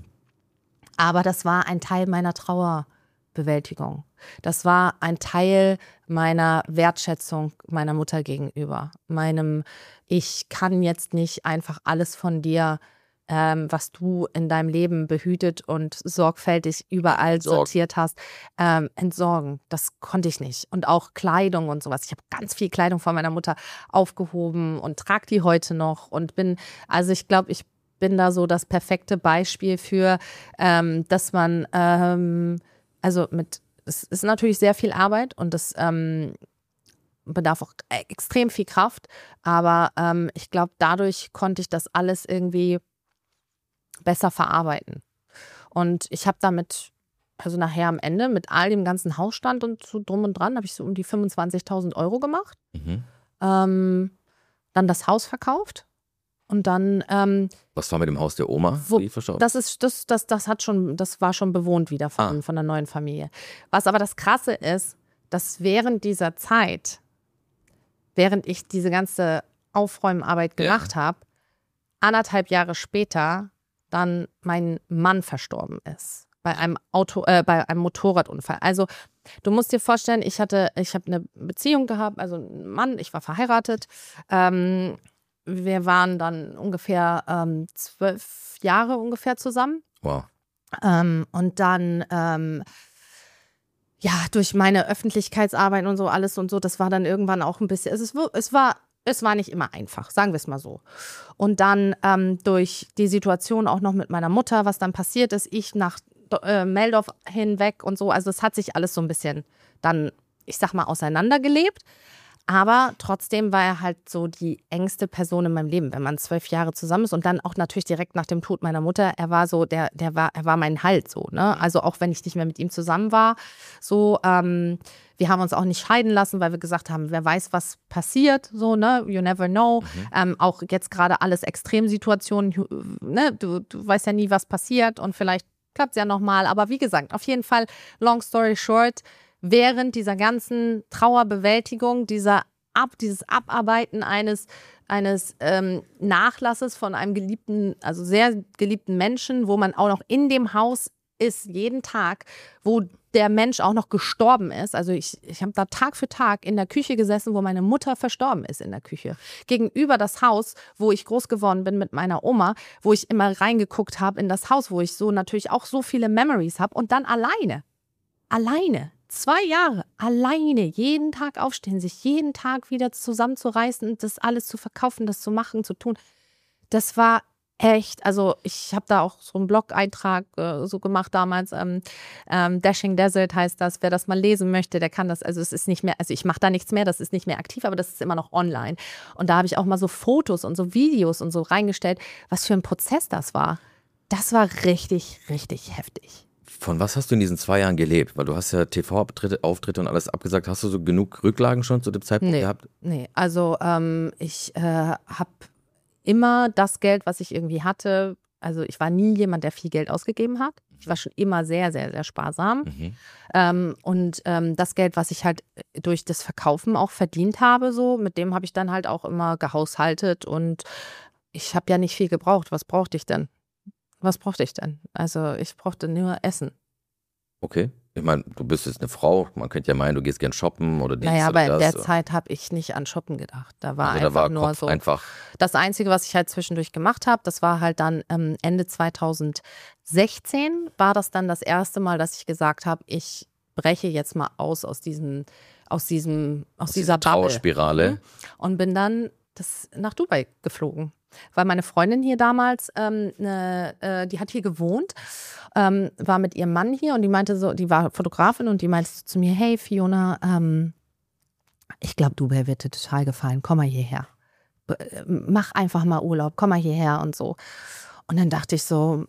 Aber das war ein Teil meiner Trauerbewältigung. Das war ein Teil meiner Wertschätzung meiner Mutter gegenüber. Meinem, ich kann jetzt nicht einfach alles von dir, ähm, was du in deinem Leben behütet und sorgfältig überall Entsorgen. sortiert hast, ähm, entsorgen. Das konnte ich nicht. Und auch Kleidung und sowas. Ich habe ganz viel Kleidung von meiner Mutter aufgehoben und trage die heute noch und bin, also ich glaube, ich bin da so das perfekte Beispiel für, ähm, dass man, ähm, also mit, es ist natürlich sehr viel Arbeit und das ähm, bedarf auch extrem viel Kraft, aber ähm, ich glaube, dadurch konnte ich das alles irgendwie besser verarbeiten. Und ich habe damit, also nachher am Ende mit all dem ganzen Hausstand und so drum und dran, habe ich so um die fünfundzwanzigtausend Euro gemacht, Mhm. ähm, dann das Haus verkauft. Und dann, ähm, Was war mit dem Haus der Oma, Wo- die verstorben? das ist, das, das, das hat schon, das war schon bewohnt wieder von, Ah. von der neuen Familie. Was aber das Krasse ist, dass während dieser Zeit, während ich diese ganze Aufräumarbeit Ja. gemacht habe, anderthalb Jahre später dann mein Mann verstorben ist. Bei einem Auto, äh, bei einem Motorradunfall. Also du musst dir vorstellen, ich hatte, ich habe eine Beziehung gehabt, also einen Mann, ich war verheiratet. Ähm, wir waren dann ungefähr ähm, zwölf Jahre ungefähr zusammen. Wow. Ähm, und dann, ähm, ja, durch meine Öffentlichkeitsarbeit und so alles und so, das war dann irgendwann auch ein bisschen, es, ist, wir- es war, es war nicht immer einfach, sagen wir es mal so. Und dann ähm, durch die Situation auch noch mit meiner Mutter, was dann passiert ist, ich nach äh, Meldorf hinweg und so, also es hat sich alles so ein bisschen dann, ich sag mal, auseinandergelebt. Aber trotzdem war er halt so die engste Person in meinem Leben, wenn man zwölf Jahre zusammen ist und dann auch natürlich direkt nach dem Tod meiner Mutter, er war so, der, der war, er war mein Halt so, ne? Also auch wenn ich nicht mehr mit ihm zusammen war, so, ähm, wir haben uns auch nicht scheiden lassen, weil wir gesagt haben, wer weiß, was passiert, so, ne? You never know. Mhm. Ähm, auch jetzt gerade alles Extremsituationen, ne? Du, du weißt ja nie, was passiert und vielleicht klappt es ja nochmal. Aber wie gesagt, auf jeden Fall, long story short, während dieser ganzen Trauerbewältigung, dieser Ab, dieses Abarbeiten eines, eines ähm, Nachlasses von einem geliebten, also sehr geliebten Menschen, wo man auch noch in dem Haus ist, jeden Tag, wo der Mensch auch noch gestorben ist. Also ich, ich habe da Tag für Tag in der Küche gesessen, wo meine Mutter verstorben ist in der Küche. Gegenüber das Haus, wo ich groß geworden bin mit meiner Oma, wo ich immer reingeguckt habe in das Haus, wo ich so natürlich auch so viele Memories habe und dann alleine. Alleine. Zwei Jahre alleine, jeden Tag aufstehen, sich jeden Tag wieder zusammenzureißen, das alles zu verkaufen, das zu machen, zu tun. Das war echt, also ich habe da auch so einen Blog-Eintrag äh, so gemacht damals, ähm, ähm, Dashing Desert heißt das, wer das mal lesen möchte, der kann das, also es ist nicht mehr, also ich mache da nichts mehr, das ist nicht mehr aktiv, aber das ist immer noch online. Und da habe ich auch mal so Fotos und so Videos und so reingestellt, was für ein Prozess das war. Das war richtig, richtig heftig. Von was hast du in diesen zwei Jahren gelebt? Weil du hast ja T V-Auftritte Auftritte und alles abgesagt. Hast du so genug Rücklagen schon zu dem Zeitpunkt nee, gehabt? Nee, also ähm, ich äh, habe immer das Geld, was ich irgendwie hatte. Also ich war nie jemand, der viel Geld ausgegeben hat. Ich war schon immer sehr, sehr, sehr sparsam. Mhm. Ähm, und ähm, das Geld, was ich halt durch das Verkaufen auch verdient habe, so mit dem habe ich dann halt auch immer gehaushaltet. Und ich habe ja nicht viel gebraucht. Was brauchte ich denn? Was brauchte ich denn? Also ich brauchte nur Essen. Okay. Ich meine, du bist jetzt eine Frau. Man könnte ja meinen, du gehst gern shoppen oder dies Naja, oder aber in das. der Zeit habe ich nicht an Shoppen gedacht. Da war Also da einfach war nur Kopf so. einfach. Das Einzige, was ich halt zwischendurch gemacht habe, das war halt dann ähm, Ende zweitausendsechzehn, war das dann das erste Mal, dass ich gesagt habe, ich breche jetzt mal aus aus diesem, aus diesem, aus, Aus dieser dieser Trauerspirale. Bubble. Und bin dann das nach Dubai geflogen. Weil meine Freundin hier damals, ähm, ne, äh, die hat hier gewohnt, ähm, war mit ihrem Mann hier und die meinte so, die war Fotografin und die meinte so zu mir, hey Fiona, ähm, ich glaube, Dubai wird dir total gefallen, komm mal hierher. B- äh, Mach einfach mal Urlaub, komm mal hierher und so. Und dann dachte ich so,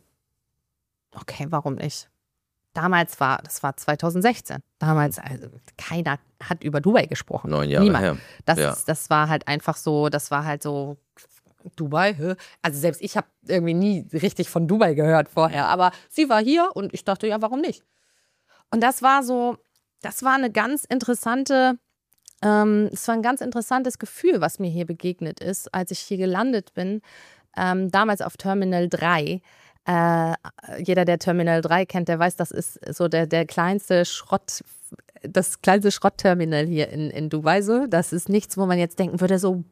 okay, warum nicht? Damals war, das war zweitausendsechzehn, damals, also keiner hat über Dubai gesprochen. Neun Jahre Niemand. her. Das, Ja. ist, das war halt einfach so, das war halt so, Dubai, hä? Also selbst ich habe irgendwie nie richtig von Dubai gehört vorher, aber sie war hier und ich dachte, ja, warum nicht? Und das war so, das war eine ganz interessante, ähm, es war ein ganz interessantes Gefühl, was mir hier begegnet ist, als ich hier gelandet bin, ähm, damals auf Terminal drei. Äh, jeder, der Terminal drei kennt, der weiß, das ist so der, der kleinste Schrott, das kleinste Schrottterminal hier in, in Dubai. So. Das ist nichts, wo man jetzt denken würde, so,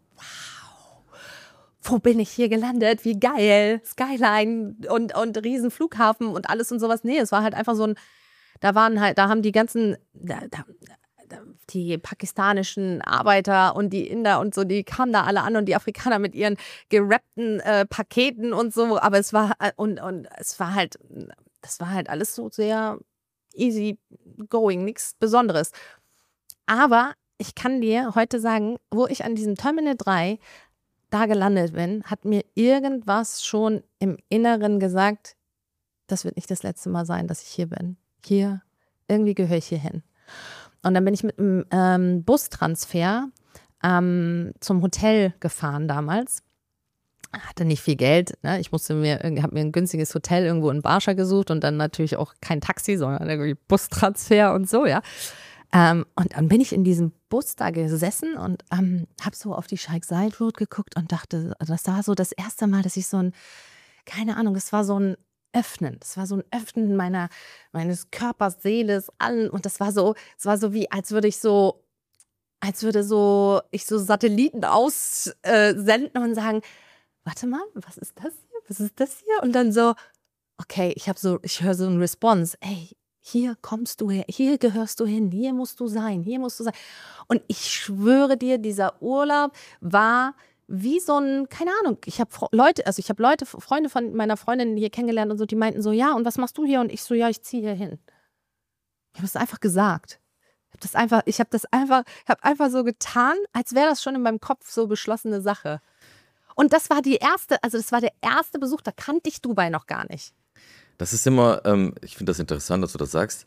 wo bin ich hier gelandet? Wie geil. Skyline und, und Riesenflughafen und alles und sowas. Nee, es war halt einfach so ein, da waren halt, da haben die ganzen, da, da, die pakistanischen Arbeiter und die Inder und so, die kamen da alle an und die Afrikaner mit ihren gerappten äh, Paketen und so. Aber es war, und, und es war halt, das war halt alles so sehr easy going, nichts Besonderes. Aber ich kann dir heute sagen, wo ich an diesem Terminal drei da gelandet bin, hat mir irgendwas schon im Inneren gesagt, das wird nicht das letzte Mal sein, dass ich hier bin. Hier, irgendwie gehöre ich hier hin. Und dann bin ich mit einem ähm, Bustransfer ähm, zum Hotel gefahren damals. Hatte nicht viel Geld. Ne? Ich musste mir, habe mir ein günstiges Hotel irgendwo in Barscha gesucht und dann natürlich auch kein Taxi, sondern irgendwie Bustransfer und so, ja. Ähm, und dann bin ich in diesem Bus da gesessen und ähm, habe so auf die Sheikh Zayed Road geguckt und dachte, das war so das erste Mal, dass ich so ein, keine Ahnung, das war so ein Öffnen. Das war so ein Öffnen meiner, meines Körpers, Seeles, allen. Und das war so, es war so wie, als würde ich so, als würde so, ich so Satelliten aussenden und sagen, warte mal, was ist das hier? Was ist das hier? Und dann so, okay, ich habe so, ich höre so einen Response, ey, hier kommst du her, hier gehörst du hin, hier musst du sein, hier musst du sein. Und ich schwöre dir, dieser Urlaub war wie so ein, keine Ahnung, ich habe Leute, also ich habe Leute, Freunde von meiner Freundin hier kennengelernt und so, die meinten so, ja, und was machst du hier? Und ich so, ja, ich ziehe hier hin. Ich habe es einfach gesagt. Ich habe das einfach, ich habe das einfach, ich habe einfach so getan, als wäre das schon in meinem Kopf so beschlossene Sache. Und das war die erste, also das war der erste Besuch, da kannte ich Dubai noch gar nicht. Das ist immer, ähm, ich finde das interessant, dass du das sagst.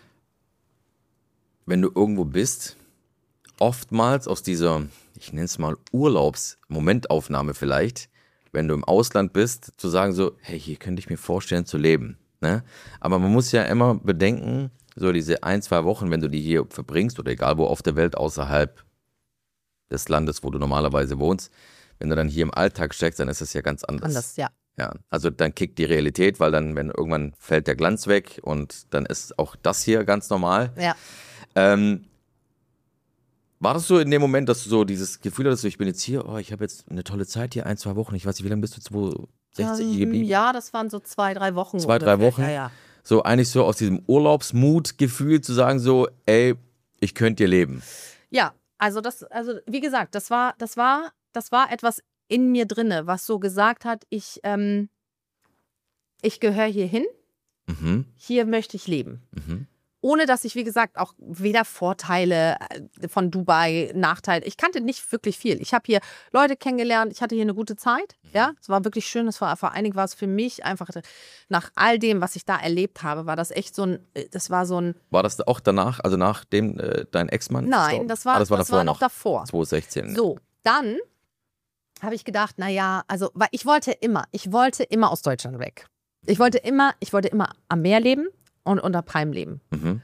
Wenn du irgendwo bist, oftmals aus dieser, ich nenne es mal Urlaubsmomentaufnahme vielleicht, wenn du im Ausland bist, zu sagen so, hey, hier könnte ich mir vorstellen zu leben. Ne? Aber man muss ja immer bedenken, so diese ein, zwei Wochen, wenn du die hier verbringst oder egal wo auf der Welt außerhalb des Landes, wo du normalerweise wohnst. Wenn du dann hier im Alltag steckst, dann ist es ja ganz anders. Anders, ja. Ja, also dann kickt die Realität, weil dann, wenn irgendwann fällt der Glanz weg und dann ist auch das hier ganz normal. Ja. Ähm, war das so in dem Moment, dass du so dieses Gefühl hattest, so, ich bin jetzt hier, oh, ich habe jetzt eine tolle Zeit hier, ein, zwei Wochen, ich weiß nicht, wie lange bist du, zwanzig sechzig hier geblieben? Ja, das waren so zwei, drei Wochen. Zwei, drei ungefähr. Wochen? Ja, ja. So eigentlich so aus diesem Urlaubsmut-Gefühl zu sagen so, ey, ich könnte hier leben. Ja, also das, also wie gesagt, das war, das war, das war etwas in mir drinne, was so gesagt hat, ich, ähm, ich gehöre hier hin, Mhm. hier möchte ich leben. Mhm. Ohne dass ich, wie gesagt, auch weder Vorteile von Dubai, Nachteile. Ich kannte nicht wirklich viel. Ich habe hier Leute kennengelernt, ich hatte hier eine gute Zeit. Ja, es war wirklich schön. Es war vor allen Dingen war es für mich einfach nach all dem, was ich da erlebt habe, war das echt so ein, das war so ein. War das auch danach, also nachdem äh, dein Ex-Mann? Nein, das war, ah, das war, das davor war noch davor. zwanzig sechzehn. So, dann habe ich gedacht, naja, also, weil ich wollte immer, ich wollte immer aus Deutschland weg. Ich wollte immer, ich wollte immer am Meer leben und unter Palm leben. Mhm.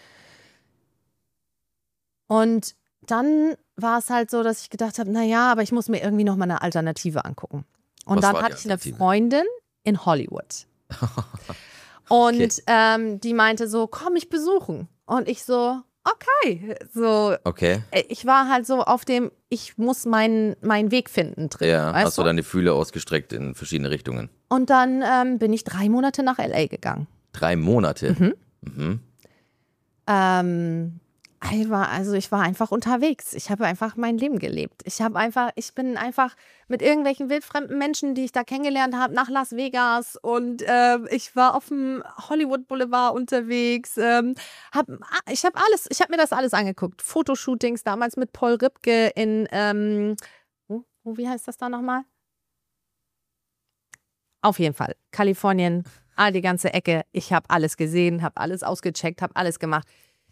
Und dann war es halt so, dass ich gedacht habe, naja, aber ich muss mir irgendwie noch mal eine Alternative angucken. Und Was dann war die hatte ich eine Alternative? Freundin in Hollywood. Und Okay. ähm, die meinte so, komm mich besuchen. Und ich so, okay. So, Okay. äh, ich war halt so auf dem, ich muss meinen, meinen Weg finden drin. Ja, weißt hast du du? deine Fühler ausgestreckt in verschiedene Richtungen. Und dann ähm, bin ich drei Monate nach L A gegangen. Drei Monate. Mhm. Mhm. Ähm, ich war, also ich war einfach unterwegs. Ich habe einfach mein Leben gelebt. Ich habe einfach, ich bin einfach mit irgendwelchen wildfremden Menschen, die ich da kennengelernt habe, nach Las Vegas und äh, ich war auf dem Hollywood Boulevard unterwegs. Ähm, hab, ich habe alles, ich habe mir das alles angeguckt. Fotoshootings damals mit Paul Ripke in, ähm, wo, wo, wie heißt das da nochmal? Auf jeden Fall. Kalifornien, all die ganze Ecke. Ich habe alles gesehen, habe alles ausgecheckt, habe alles gemacht.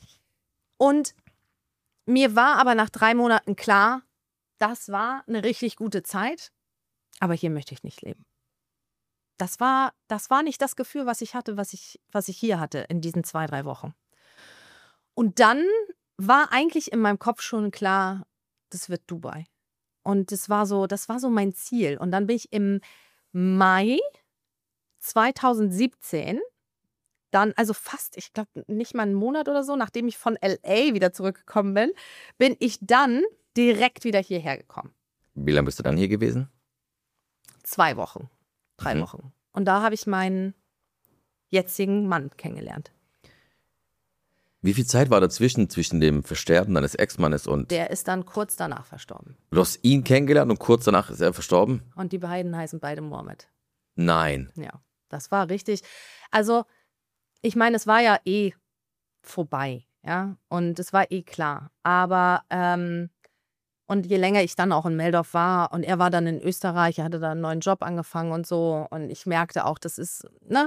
Und mir war aber nach drei Monaten klar, das war eine richtig gute Zeit, aber hier möchte ich nicht leben. Das war, das war nicht das Gefühl, was ich hatte, was ich, was ich hier hatte in diesen zwei, drei Wochen. Und dann war eigentlich in meinem Kopf schon klar, das wird Dubai. Und das war so, das war so mein Ziel. Und dann bin ich im Mai zweitausendsiebzehn dann, also fast, ich glaube nicht mal einen Monat oder so, nachdem ich von L A wieder zurückgekommen bin, bin ich dann direkt wieder hierher gekommen. Wie lange bist du dann hier gewesen? Zwei Wochen, drei Mhm. Wochen. Und da habe ich meinen jetzigen Mann kennengelernt. Wie viel Zeit war dazwischen, zwischen dem Versterben deines Ex-Mannes und Der ist dann kurz danach verstorben. du hast ihn kennengelernt und kurz danach ist er verstorben? Und die beiden heißen beide Mohammed. Nein. Ja, das war richtig. Also, ich meine, es war ja eh vorbei, ja, und es war eh klar. Aber, ähm, und je länger ich dann auch in Meldorf war und er war dann in Österreich, er hatte da einen neuen Job angefangen und so und ich merkte auch, das ist, ne?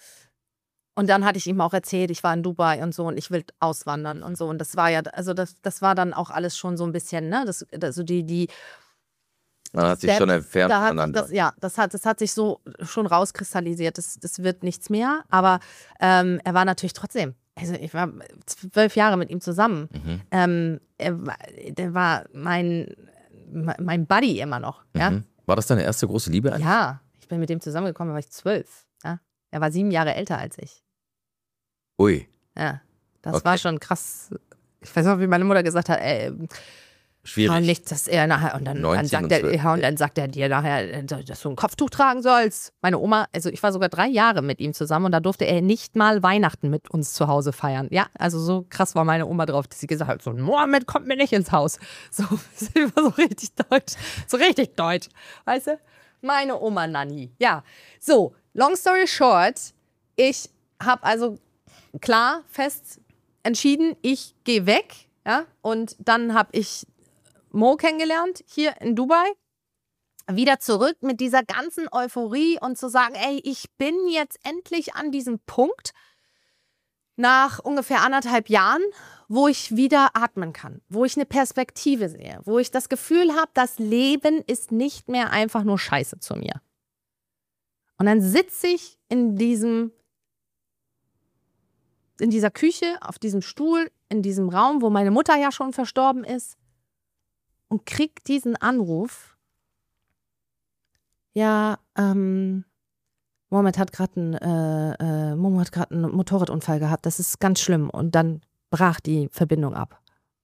Und dann hatte ich ihm auch erzählt, ich war in Dubai und so und ich will auswandern und so. Und das war ja, also das, das war dann auch alles schon so ein bisschen, ne? Das, also die, die, Man hat sich Steps, schon entfernt da hat, voneinander. das, ja, das hat, das hat sich so schon rauskristallisiert. Das, das wird nichts mehr. Aber ähm, er war natürlich trotzdem. Also ich war zwölf Jahre mit ihm zusammen. Mhm. Ähm, er, war- der war mein, mein Buddy immer noch. Ja? Mhm. War das deine erste große Liebe eigentlich? Ja, ich bin mit dem zusammengekommen, da war ich zwölf. Ja? Er war sieben Jahre älter als ich. Ui, Ja, das Okay. war schon krass. Ich weiß noch, wie meine Mutter gesagt hat, ey, schwierig. kann nicht, dass er nachher, und dann, dann neunzehn sagt und er, zwölf. ja, und dann sagt er dir nachher, dass du ein Kopftuch tragen sollst. Meine Oma, also ich war sogar drei Jahre mit ihm zusammen und da durfte er nicht mal Weihnachten mit uns zu Hause feiern. Ja, also so krass war meine Oma drauf, dass sie gesagt hat, so ein Mohammed kommt mir nicht ins Haus. So, sie war so richtig deutsch, so richtig deutsch, weißt du? Meine Oma Nanni. Ja, so, long story short, ich habe also klar fest entschieden, ich gehe weg, ja, und dann habe ich Mo kennengelernt, hier in Dubai, wieder zurück mit dieser ganzen Euphorie und zu sagen, ey, ich bin jetzt endlich an diesem Punkt, nach ungefähr anderthalb Jahren, wo ich wieder atmen kann, wo ich eine Perspektive sehe, wo ich das Gefühl habe, das Leben ist nicht mehr einfach nur Scheiße zu mir. Und dann sitze ich in diesem in dieser Küche, auf diesem Stuhl, in diesem Raum, wo meine Mutter ja schon verstorben ist. und krieg diesen Anruf. Ja, ähm, Mohammed hat gerade einen, äh, äh, Momo hat gerade einen Motorradunfall gehabt. Das ist ganz schlimm. Und dann brach die Verbindung ab.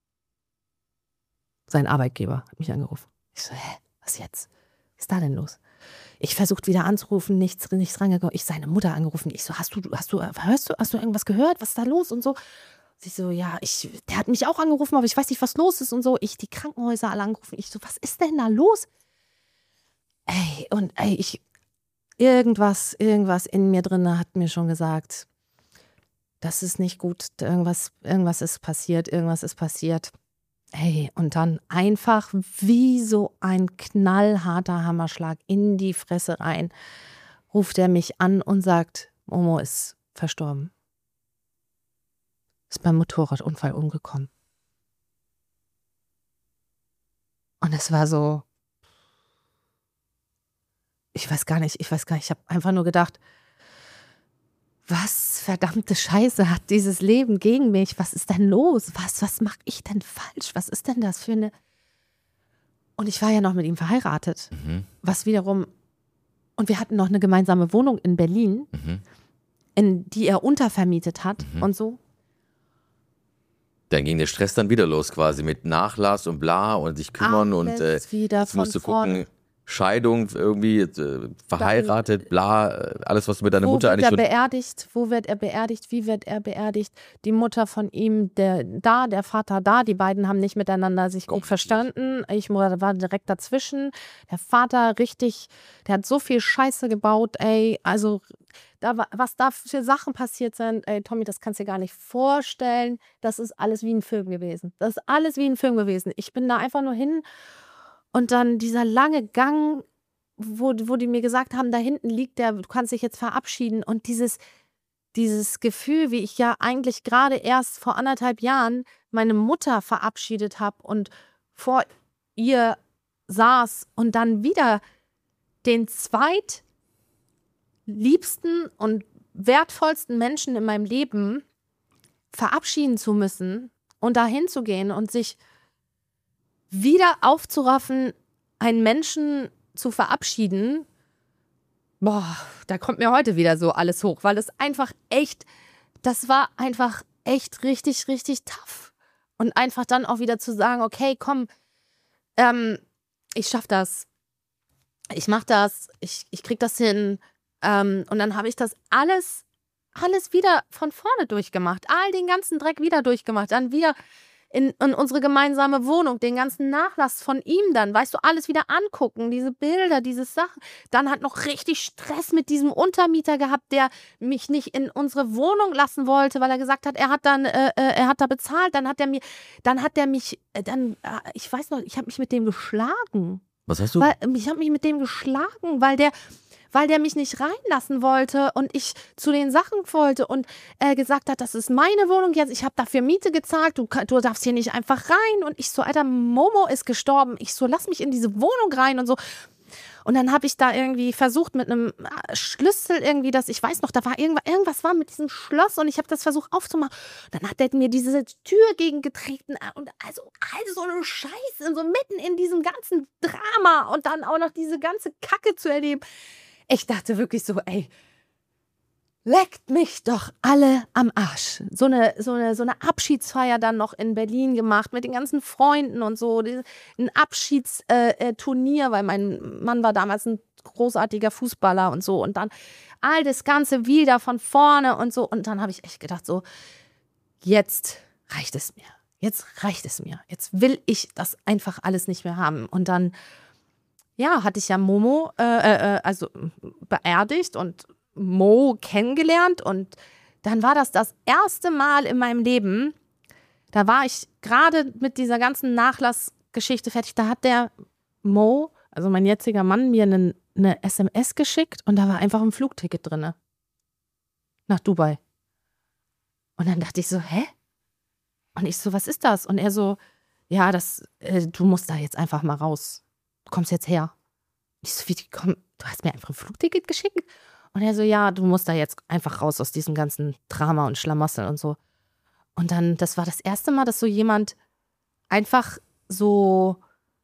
Sein Arbeitgeber hat mich angerufen. Ich so, hä, was jetzt? Was ist da denn los? Ich versucht wieder anzurufen, nichts, nichts rangekommen. Ich seine Mutter angerufen. Ich so, hast du, hast du, hörst du, hast du irgendwas gehört? Was ist da los und so? Sie so, ja, ich, der hat mich auch angerufen, aber ich weiß nicht, was los ist und so. Ich die Krankenhäuser alle angerufen. Ich so, was ist denn da los? Ey, und ey, ich, irgendwas, irgendwas in mir drin hat mir schon gesagt, das ist nicht gut. Irgendwas, irgendwas ist passiert, irgendwas ist passiert. Ey, und dann einfach wie so ein knallharter Hammerschlag in die Fresse rein, ruft er mich an und sagt, Momo ist verstorben. Ist beim Motorradunfall umgekommen. Und es war so, ich weiß gar nicht, ich weiß gar nicht, ich habe einfach nur gedacht, was verdammte Scheiße hat dieses Leben gegen mich? Was ist denn los? Was, was mache ich denn falsch? Was ist denn das für eine... Und ich war ja noch mit ihm verheiratet, mhm. was wiederum... Und wir hatten noch eine gemeinsame Wohnung in Berlin, mhm. in die er untervermietet hat mhm. und so. Dann ging der Stress dann wieder los quasi mit Nachlass und bla und sich kümmern Alles und äh, wieder jetzt musst du vorne. gucken... Scheidung, irgendwie äh, verheiratet, bla, alles, was du mit deiner Mutter eigentlich so... so... Wo wird er beerdigt? Wo wird er beerdigt? Wie wird er beerdigt? Die Mutter von ihm, der da, der Vater da. Die beiden haben nicht miteinander sich gut verstanden. Ich war direkt dazwischen. Der Vater richtig, der hat so viel Scheiße gebaut, ey. Also, da, was da für Sachen passiert sind, ey, Tommy, das kannst du dir gar nicht vorstellen. Das ist alles wie ein Film gewesen. Das ist alles wie ein Film gewesen. Ich bin da einfach nur hin... Und dann dieser lange Gang, wo, wo die mir gesagt haben, da hinten liegt der, du kannst dich jetzt verabschieden. Und dieses, dieses Gefühl, wie ich ja eigentlich gerade erst vor anderthalb Jahren meine Mutter verabschiedet habe und vor ihr saß und dann wieder den zweitliebsten und wertvollsten Menschen in meinem Leben verabschieden zu müssen und da hinzugehen und sich wieder aufzuraffen, einen Menschen zu verabschieden, boah, da kommt mir heute wieder so alles hoch, weil es einfach echt, das war einfach echt richtig, richtig tough. Und einfach dann auch wieder zu sagen, okay, komm, ähm, ich schaff das, ich mach das, ich, ich krieg das hin. Ähm, und dann habe ich das alles, alles wieder von vorne durchgemacht, all den ganzen Dreck wieder durchgemacht, dann wieder In, in unsere gemeinsame Wohnung, den ganzen Nachlass von ihm dann, weißt du, alles wieder angucken, diese Bilder, diese Sachen. Dann hat noch richtig Stress mit diesem Untermieter gehabt, der mich nicht in unsere Wohnung lassen wollte, weil er gesagt hat, er hat dann, äh, er hat da bezahlt, dann hat er mir, dann hat er mich, äh, dann, äh, ich weiß noch, ich habe mich mit dem geschlagen. Was hast du? Weil, ich habe mich mit dem geschlagen, weil der, weil der mich nicht reinlassen wollte und ich zu den Sachen wollte und er gesagt hat, das ist meine Wohnung jetzt, ich habe dafür Miete gezahlt, du, du darfst hier nicht einfach rein. Und ich so, Alter, Momo ist gestorben. Ich so, lass mich in diese Wohnung rein und so. Und dann habe ich da irgendwie versucht mit einem Schlüssel irgendwie, dass ich weiß noch, da war irgendwas, irgendwas war mit diesem Schloss und ich habe das versucht aufzumachen. Dann hat er mir diese Tür gegengetreten und also all so eine Scheiße, so mitten in diesem ganzen Drama und dann auch noch diese ganze Kacke zu erleben. Ich dachte wirklich so, ey, leckt mich doch alle am Arsch. So eine, so eine, so eine Abschiedsfeier dann noch in Berlin gemacht mit den ganzen Freunden und so. Ein Abschiedsturnier, weil mein Mann war damals ein großartiger Fußballer und so. Und dann all das Ganze wieder von vorne und so. Und dann habe ich echt gedacht so, jetzt reicht es mir. Jetzt reicht es mir. Jetzt will ich das einfach alles nicht mehr haben. Und dann ja, hatte ich ja Momo, äh, äh, also beerdigt und Mo kennengelernt und dann war das das erste Mal in meinem Leben, da war ich gerade mit dieser ganzen Nachlassgeschichte fertig, da hat der Mo, also mein jetziger Mann, mir eine, eine S M S geschickt und da war einfach ein Flugticket drin. Nach Dubai. Und dann dachte ich so, hä? Und ich so, was ist das? Und er so, ja, das, äh, du musst da jetzt einfach mal raus. Du kommst jetzt her. Ich so, wie, komm, du hast mir einfach ein Flugticket geschickt? Und er so, ja, du musst da jetzt einfach raus aus diesem ganzen Drama und Schlamassel und so. Und dann, das war das erste Mal, dass so jemand einfach so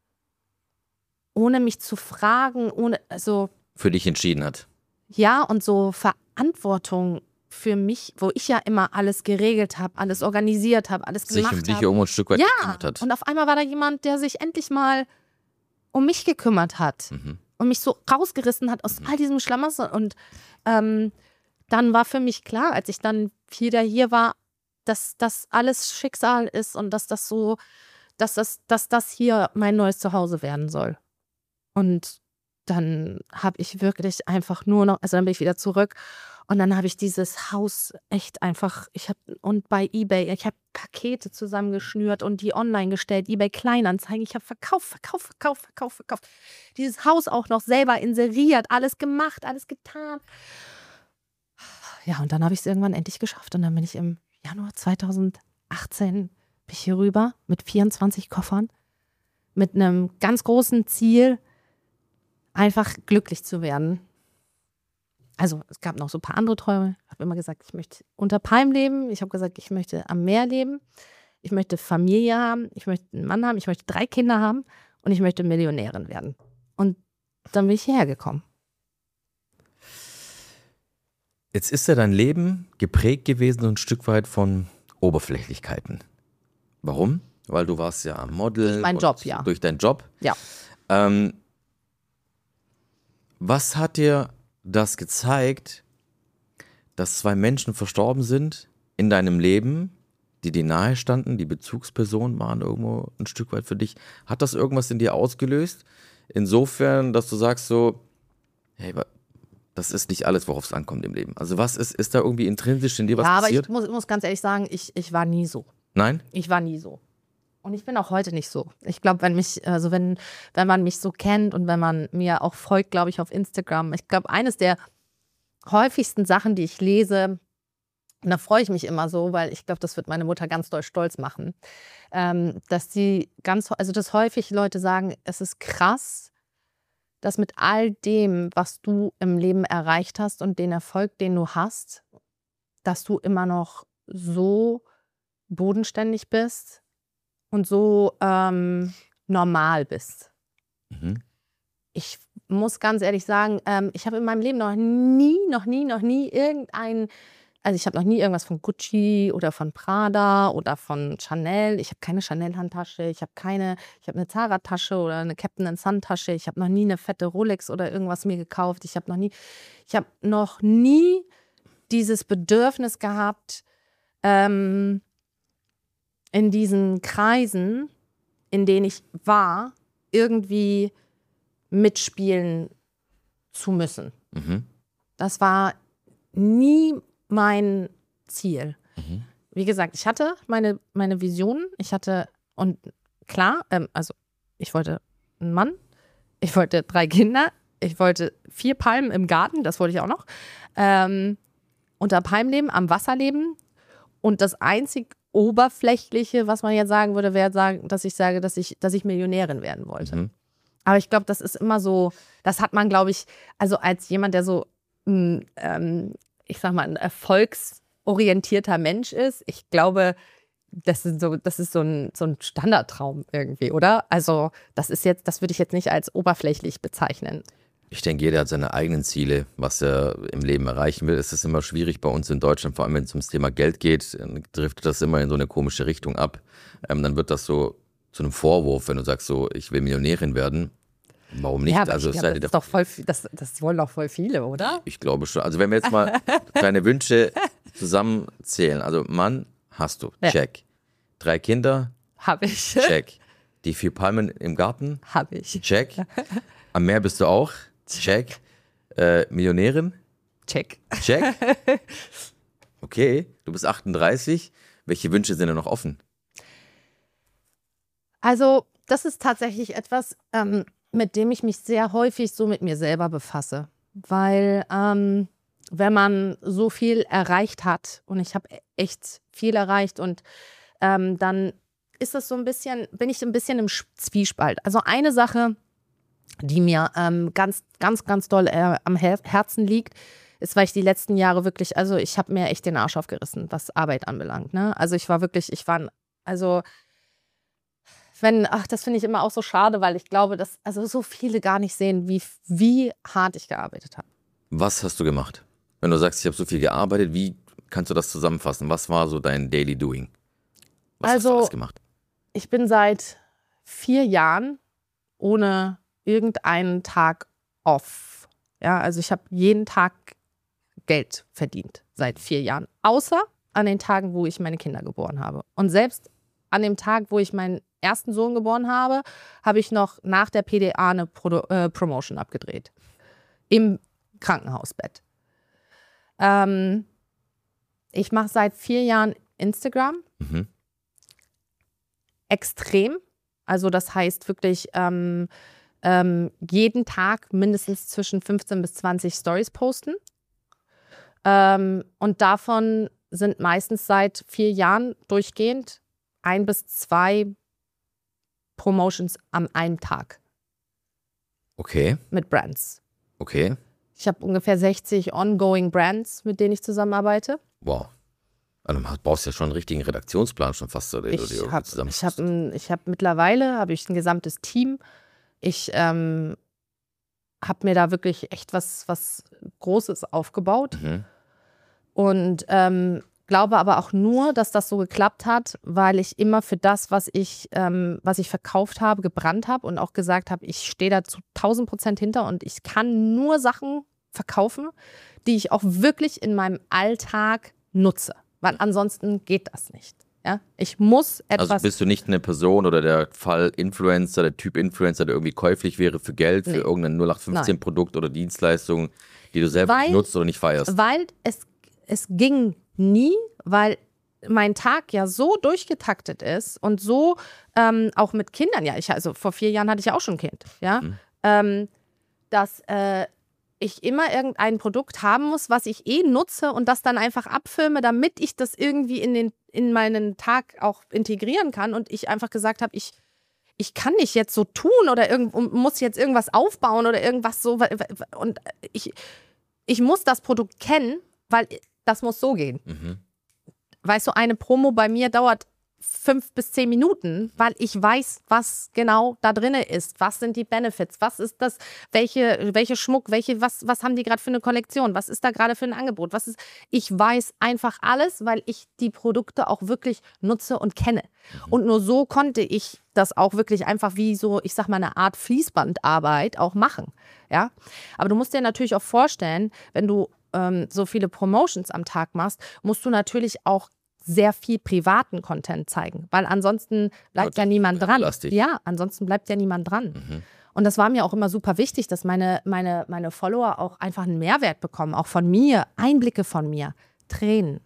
ohne mich zu fragen, ohne, also Für dich entschieden hat. ja, und so Verantwortung für mich, wo ich ja immer alles geregelt habe, alles organisiert habe, alles Sich gemacht um dich habe. irgendwo ein Stück weit Ja, gekümmert hat. und auf einmal war da jemand, der sich endlich mal um mich gekümmert hat Mhm. und mich so rausgerissen hat aus all diesem Schlamassel. Und ähm, dann war für mich klar, als ich dann wieder hier war, dass das alles Schicksal ist und dass das so, dass das, dass das hier mein neues Zuhause werden soll. Und dann habe ich wirklich einfach nur noch, also dann bin ich wieder zurück und dann habe ich dieses Haus echt einfach, ich habe, und bei eBay, ich habe Pakete zusammengeschnürt und die online gestellt, eBay Kleinanzeigen, ich habe verkauft, verkauft, verkauft, verkauft, verkauft. Dieses Haus auch noch selber inseriert, alles gemacht, alles getan. Ja, und dann habe ich es irgendwann endlich geschafft und dann bin ich im Januar zweitausendachtzehn bin ich hier rüber mit vierundzwanzig Koffern, mit einem ganz großen Ziel, einfach glücklich zu werden. Also es gab noch so ein paar andere Träume. Ich habe immer gesagt, ich möchte unter Palmen leben. Ich habe gesagt, ich möchte am Meer leben. Ich möchte Familie haben. Ich möchte einen Mann haben. Ich möchte drei Kinder haben. Und ich möchte Millionärin werden. Und dann bin ich hierher gekommen. Jetzt ist ja dein Leben geprägt gewesen so ein Stück weit von Oberflächlichkeiten. Warum? Weil du warst ja Model. Durch meinen und Job, ja. Durch deinen Job. Ja. Ähm, was hat dir das gezeigt, dass zwei Menschen verstorben sind in deinem Leben, die dir nahe standen, die Bezugspersonen waren irgendwo ein Stück weit für dich? Hat das irgendwas in dir ausgelöst? Insofern, dass du sagst so, hey, das ist nicht alles, worauf es ankommt im Leben. Also was ist, ist da irgendwie intrinsisch in dir was Ja, aber passiert? ich muss, muss ganz ehrlich sagen, ich, ich war nie so. Nein? Ich war nie so. Und ich bin auch heute nicht so. Ich glaube, wenn mich, also wenn, wenn man mich so kennt und wenn man mir auch folgt, glaube ich, auf Instagram, ich glaube, eines der häufigsten Sachen, die ich lese, und da freue ich mich immer so, weil ich glaube, das wird meine Mutter ganz doll stolz machen, ähm, dass sie ganz, also dass häufig Leute sagen, es ist krass, dass mit all dem, was du im Leben erreicht hast und den Erfolg, den du hast, dass du immer noch so bodenständig bist und so ähm, normal bist. Mhm. Ich muss ganz ehrlich sagen, ähm, ich habe in meinem Leben noch nie, noch nie, noch nie irgendein, also ich habe noch nie irgendwas von Gucci oder von Prada oder von Chanel. Ich habe keine Chanel-Handtasche, ich habe keine, ich habe eine Zara-Tasche oder eine Captain Sun-Tasche. Ich habe noch nie eine fette Rolex oder irgendwas mir gekauft. Ich habe noch nie, ich habe noch nie dieses Bedürfnis gehabt, ähm, in diesen Kreisen, in denen ich war, irgendwie mitspielen zu müssen. Mhm. Das war nie mein Ziel. Mhm. Wie gesagt, ich hatte meine, meine Visionen. Ich hatte, und klar, ähm, also ich wollte einen Mann, ich wollte drei Kinder, ich wollte vier Palmen im Garten, das wollte ich auch noch. Ähm, unter Palmen leben, am Wasser leben. Und das einzig Oberflächliche, was man jetzt sagen würde, wäre sagen, dass ich sage, dass ich, dass ich Millionärin werden wollte. Mhm. Aber ich glaube, das ist immer so, das hat man, glaube ich, also als jemand, der so, mh, ähm, ich sag mal, ein erfolgsorientierter Mensch ist, ich glaube, das ist so, das ist so ein, so ein Standardtraum irgendwie, oder? Also das ist jetzt, das würde ich jetzt nicht als oberflächlich bezeichnen. Ich denke, jeder hat seine eigenen Ziele, was er im Leben erreichen will. Es ist immer schwierig bei uns in Deutschland, vor allem wenn es ums Thema Geld geht, dann driftet das immer in so eine komische Richtung ab. Ähm, dann wird das so zu einem Vorwurf, wenn du sagst so, ich will Millionärin werden. Warum nicht? Ja, aber also ich es glaub, sei das, dir ist doch voll, viel- das, das wollen doch voll viele, oder? Ich glaube schon. Also wenn wir jetzt mal deine Wünsche zusammenzählen. Also Mann, hast du. Ja. Check. Drei Kinder. Habe ich. Check. Die vier Palmen im Garten. Habe ich. Check. Am Meer bist du auch. Check. Äh, Millionärin. Check. Check. Okay, du bist achtunddreißig. Welche Wünsche sind denn noch offen? Also, das ist tatsächlich etwas, ähm, mit dem ich mich sehr häufig so mit mir selber befasse. Weil, ähm, wenn man so viel erreicht hat, und ich habe echt viel erreicht, und ähm, dann ist das so ein bisschen, bin ich ein bisschen im Zwiespalt. Also eine Sache, die mir ähm, ganz, ganz, ganz doll äh, am Her- Herzen liegt, ist, weil ich die letzten Jahre wirklich, also ich habe mir echt den Arsch aufgerissen, was Arbeit anbelangt. Ne? Also ich war wirklich, ich war, also Wenn, ach, das finde ich immer auch so schade, weil ich glaube, dass also so viele gar nicht sehen, wie, wie hart ich gearbeitet habe. Was hast du gemacht? Wenn du sagst, ich habe so viel gearbeitet, wie kannst du das zusammenfassen? Was war so dein Daily Doing? Was hast du Also, alles gemacht? ich bin seit vier Jahren ohne irgendeinen Tag off. Ja, also ich habe jeden Tag Geld verdient seit vier Jahren. Außer an den Tagen, wo ich meine Kinder geboren habe. Und selbst an dem Tag, wo ich meinen ersten Sohn geboren habe, habe ich noch nach der P D A eine Pro- äh, Promotion abgedreht. Im Krankenhausbett. Ähm, ich mache seit vier Jahren Instagram. Mhm. Extrem. Also das heißt wirklich ähm, ähm, jeden Tag mindestens zwischen fünfzehn bis zwanzig Stories posten. Ähm, und davon sind meistens seit vier Jahren durchgehend ein bis zwei Promotions am einen Tag Okay, mit Brands. okay. Ich habe ungefähr sechzig ongoing Brands, mit denen ich zusammenarbeite. Wow. Also du brauchst ja schon einen richtigen Redaktionsplan schon fast. Oder Ich habe ich hab, ich hab mittlerweile hab ich ein gesamtes Team. Ich ähm, habe mir da wirklich echt was, was Großes aufgebaut. Mhm. Und ähm, glaube aber auch nur, dass das so geklappt hat, weil ich immer für das, was ich, ähm, was ich verkauft habe, gebrannt habe und auch gesagt habe, ich stehe da zu tausend Prozent hinter und ich kann nur Sachen verkaufen, die ich auch wirklich in meinem Alltag nutze. Weil ansonsten geht das nicht. Ja? Ich muss etwas. Also bist du nicht eine Person oder der Fall Influencer, der Typ Influencer, der irgendwie käuflich wäre für Geld, für Nee. irgendein null acht fünfzehn Produkt oder Dienstleistung, die du selber Weil- nicht nutzt oder nicht feierst? Weil es, es ging nie, weil mein Tag ja so durchgetaktet ist und so ähm, auch mit Kindern, ja, ich, also vor vier Jahren hatte ich ja auch schon ein Kind, ja, Mhm. ähm, dass äh, ich immer irgendein Produkt haben muss, was ich eh nutze und das dann einfach abfilme, damit ich das irgendwie in, den, in meinen Tag auch integrieren kann und ich einfach gesagt habe, ich ich kann nicht jetzt so tun oder irgend, muss jetzt irgendwas aufbauen oder irgendwas so und ich, ich muss das Produkt kennen, weil das muss so gehen. Mhm. Weißt du, eine Promo bei mir dauert fünf bis zehn Minuten, weil ich weiß, was genau da drin ist. Was sind die Benefits? Was ist das? Welche, welche Schmuck? Welche, was, was haben die gerade für eine Kollektion? Was ist da gerade für ein Angebot? Was ist? Ich weiß einfach alles, weil ich die Produkte auch wirklich nutze und kenne. Mhm. Und nur so konnte ich das auch wirklich einfach wie so, ich sag mal, eine Art Fließbandarbeit auch machen. Ja? Aber du musst dir natürlich auch vorstellen, wenn du ähm, so viele Promotions am Tag machst, musst du natürlich auch sehr viel privaten Content zeigen, weil ansonsten bleibt ja, ja niemand dran. Lastig. Ja, ansonsten bleibt ja niemand dran. Mhm. Und das war mir auch immer super wichtig, dass meine, meine, meine Follower auch einfach einen Mehrwert bekommen, auch von mir, Einblicke von mir, Tränen,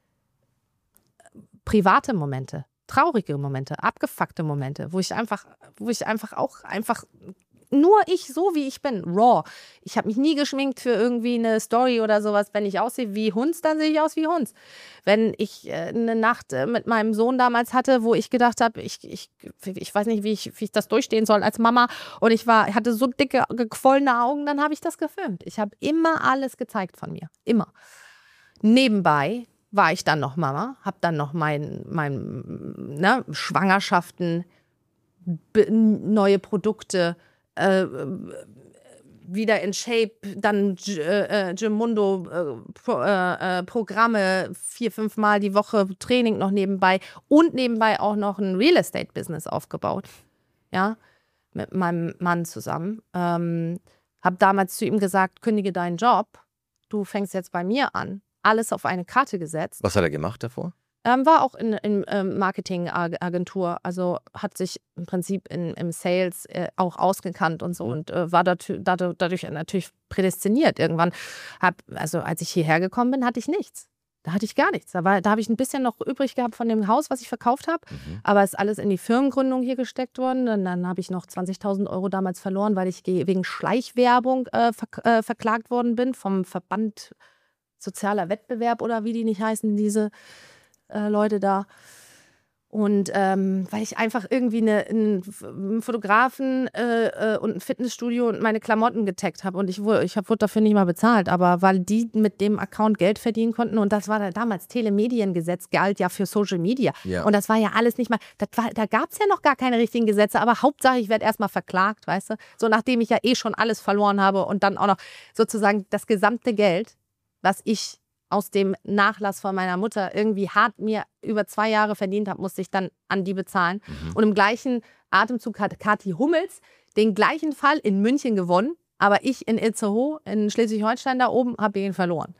private Momente, traurige Momente, abgefuckte Momente, wo ich einfach, wo ich einfach auch einfach nur ich, so wie ich bin, raw. Ich habe mich nie geschminkt für irgendwie eine Story oder sowas. Wenn ich aussehe wie Hunds, dann sehe ich aus wie Hunds. Wenn ich äh, eine Nacht äh, mit meinem Sohn damals hatte, wo ich gedacht habe, ich, ich, ich weiß nicht, wie ich, wie ich das durchstehen soll als Mama und ich war, hatte so dicke, gequollene Augen, dann habe ich das gefilmt. Ich habe immer alles gezeigt von mir. Immer. Nebenbei war ich dann noch Mama, habe dann noch mein, mein ne, Schwangerschaften, be- neue Produkte, Äh, wieder in Shape, dann äh, Gemundo äh, Pro, äh, Programme, vier, fünf Mal die Woche Training noch nebenbei und nebenbei auch noch ein Real Estate Business aufgebaut. Ja, mit meinem Mann zusammen. Ähm, hab damals zu ihm gesagt, kündige deinen Job, du fängst jetzt bei mir an. Alles auf eine Karte gesetzt. Was hat er gemacht davor? Ähm, war auch in, in ähm, Marketingagentur, also hat sich im Prinzip in, im Sales äh, auch ausgekannt und so und äh, war dadurch, dadurch natürlich prädestiniert. Irgendwann, hab, also als ich hierher gekommen bin, hatte ich nichts. Da hatte ich gar nichts. Da, war, da habe ich ein bisschen noch übrig gehabt von dem Haus, was ich verkauft habe, mhm. aber ist alles in die Firmengründung hier gesteckt worden. Und dann habe ich noch zwanzigtausend Euro damals verloren, weil ich wegen Schleichwerbung äh, ver äh, verklagt worden bin vom Verband Sozialer Wettbewerb oder wie die nicht heißen, diese Leute da. Und ähm, weil ich einfach irgendwie eine, einen Fotografen äh, äh, und ein Fitnessstudio und meine Klamotten getaggt habe. Und ich, wurde, ich hab, wurde dafür nicht mal bezahlt. Aber weil die mit dem Account Geld verdienen konnten. Und das war da damals Telemediengesetz, galt ja für Social Media. Ja. Und das war ja alles nicht mal, das war, da gab es ja noch gar keine richtigen Gesetze. Aber Hauptsache, ich werde erstmal verklagt, weißt du? So nachdem ich ja eh schon alles verloren habe und dann auch noch sozusagen das gesamte Geld, was ich aus dem Nachlass von meiner Mutter irgendwie hart mir über zwei Jahre verdient habe, musste ich dann an die bezahlen. Mhm. Und im gleichen Atemzug hat Kathi Hummels den gleichen Fall in München gewonnen, aber ich in Itzehoe, in Schleswig-Holstein da oben, habe ihn verloren.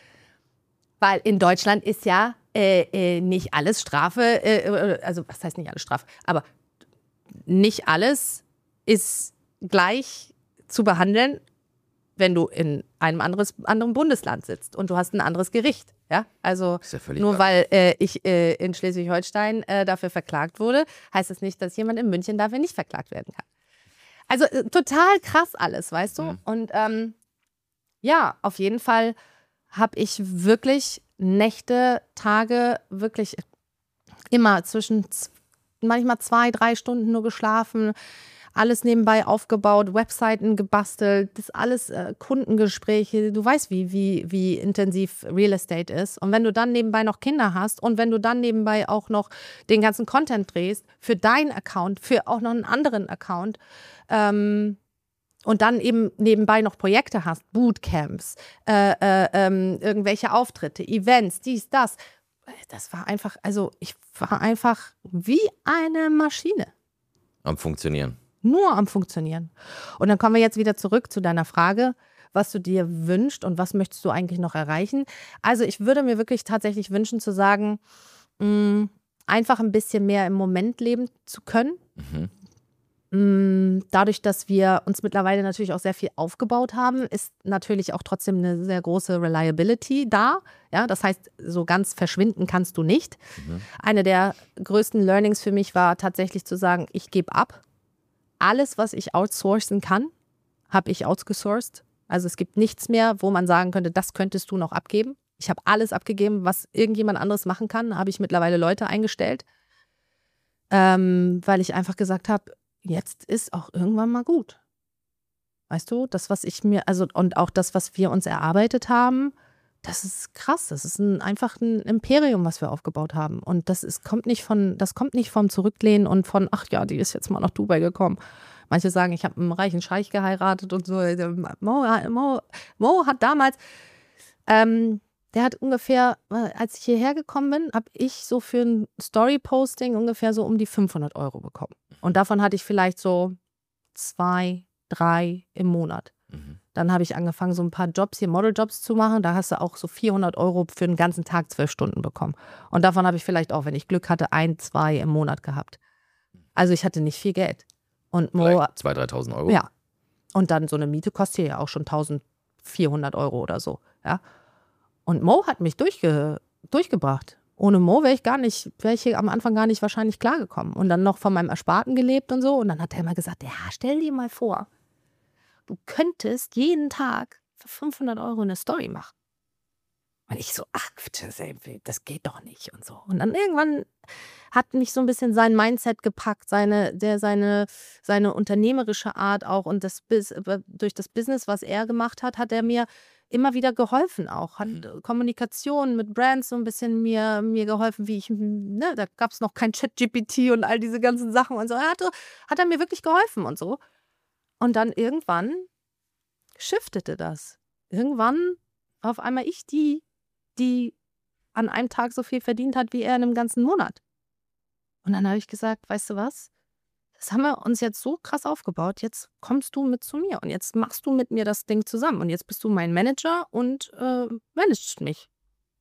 Weil in Deutschland ist ja äh, äh, nicht alles Strafe, äh, also was heißt nicht alles Strafe, aber nicht alles ist gleich zu behandeln, wenn du in einem anderes, anderen Bundesland sitzt und du hast ein anderes Gericht. Ja? Also ja nur weil äh, ich äh, in Schleswig-Holstein äh, dafür verklagt wurde, heißt das nicht, dass jemand in München dafür nicht verklagt werden kann. Also äh, total krass alles, weißt du? Mhm. Und ähm, ja, auf jeden Fall habe ich wirklich Nächte, Tage, wirklich immer zwischen z- manchmal zwei, drei Stunden nur geschlafen, alles nebenbei aufgebaut, Webseiten gebastelt, das alles äh, Kundengespräche. Du weißt, wie, wie, wie intensiv Real Estate ist. Und wenn du dann nebenbei noch Kinder hast und wenn du dann nebenbei auch noch den ganzen Content drehst für deinen Account, für auch noch einen anderen Account ähm, und dann eben nebenbei noch Projekte hast, Bootcamps, äh, äh, ähm, irgendwelche Auftritte, Events, dies, das. Das war einfach, also ich war einfach wie eine Maschine. Am Funktionieren. Nur am Funktionieren. Und dann kommen wir jetzt wieder zurück zu deiner Frage, was du dir wünschst und was möchtest du eigentlich noch erreichen. Also ich würde mir wirklich tatsächlich wünschen zu sagen, mh, einfach ein bisschen mehr im Moment leben zu können. Mhm. Mh, dadurch, dass wir uns mittlerweile natürlich auch sehr viel aufgebaut haben, ist natürlich auch trotzdem eine sehr große Reliability da. Ja, das heißt, so ganz verschwinden kannst du nicht. Mhm. Eine der größten Learnings für mich war tatsächlich zu sagen, ich gebe ab. Alles, was ich outsourcen kann, habe ich outgesourced. Also es gibt nichts mehr, wo man sagen könnte, das könntest du noch abgeben. Ich habe alles abgegeben, was irgendjemand anderes machen kann. Habe ich mittlerweile Leute eingestellt, ähm, weil ich einfach gesagt habe, jetzt ist auch irgendwann mal gut. Weißt du, das, was ich mir, also und auch das, was wir uns erarbeitet haben, das ist krass. Das ist ein, einfach ein Imperium, was wir aufgebaut haben. Und das ist, kommt nicht von, das kommt nicht vom Zurücklehnen und von, ach ja, die ist jetzt mal nach Dubai gekommen. Manche sagen, ich habe einen reichen Scheich geheiratet und so. Mo, Mo, Mo hat damals, ähm, der hat ungefähr, als ich hierher gekommen bin, habe ich so für ein Story-Posting ungefähr so um die fünfhundert Euro bekommen. Und davon hatte ich vielleicht so zwei, drei im Monat. Mhm. Dann habe ich angefangen, so ein paar Jobs hier, Modeljobs zu machen. Da hast du auch so vierhundert Euro für den ganzen Tag zwölf Stunden bekommen. Und davon habe ich vielleicht auch, wenn ich Glück hatte, ein, zwei im Monat gehabt. Also ich hatte nicht viel Geld. Und Mo, zweitausend, dreitausend Euro? Ja. Und dann so eine Miete kostet ja auch schon eintausendvierhundert Euro oder so. Ja. Und Mo hat mich durchge, durchgebracht. Ohne Mo wäre ich gar nicht, wäre ich am Anfang gar nicht wahrscheinlich klargekommen. Und dann noch von meinem Ersparten gelebt und so. Und dann hat er immer gesagt, ja, stell dir mal vor, du könntest jeden Tag für fünfhundert Euro eine Story machen. Und ich so, ach, das geht doch nicht und so. Und dann irgendwann hat mich so ein bisschen sein Mindset gepackt, seine, der, seine, seine unternehmerische Art auch. Und das, durch das Business, was er gemacht hat, hat er mir immer wieder geholfen auch. Hat mhm. Kommunikation mit Brands so ein bisschen mir, mir geholfen, wie ich, ne, da gab es noch kein ChatGPT und all diese ganzen Sachen und so. Er hatte, hat er mir wirklich geholfen und so. Und dann irgendwann shiftete das. Irgendwann auf einmal ich die, die an einem Tag so viel verdient hat, wie er in einem ganzen Monat. Und dann habe ich gesagt, weißt du was? Das haben wir uns jetzt so krass aufgebaut. Jetzt kommst du mit zu mir und jetzt machst du mit mir das Ding zusammen. Und jetzt bist du mein Manager und äh, managst mich.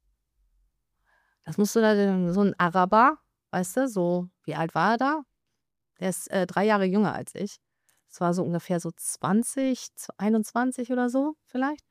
Das musste da so ein Araber, weißt du, so, wie alt war er da? Der ist äh, drei Jahre jünger als ich. Das war so ungefähr so zwanzig, einundzwanzig oder so vielleicht.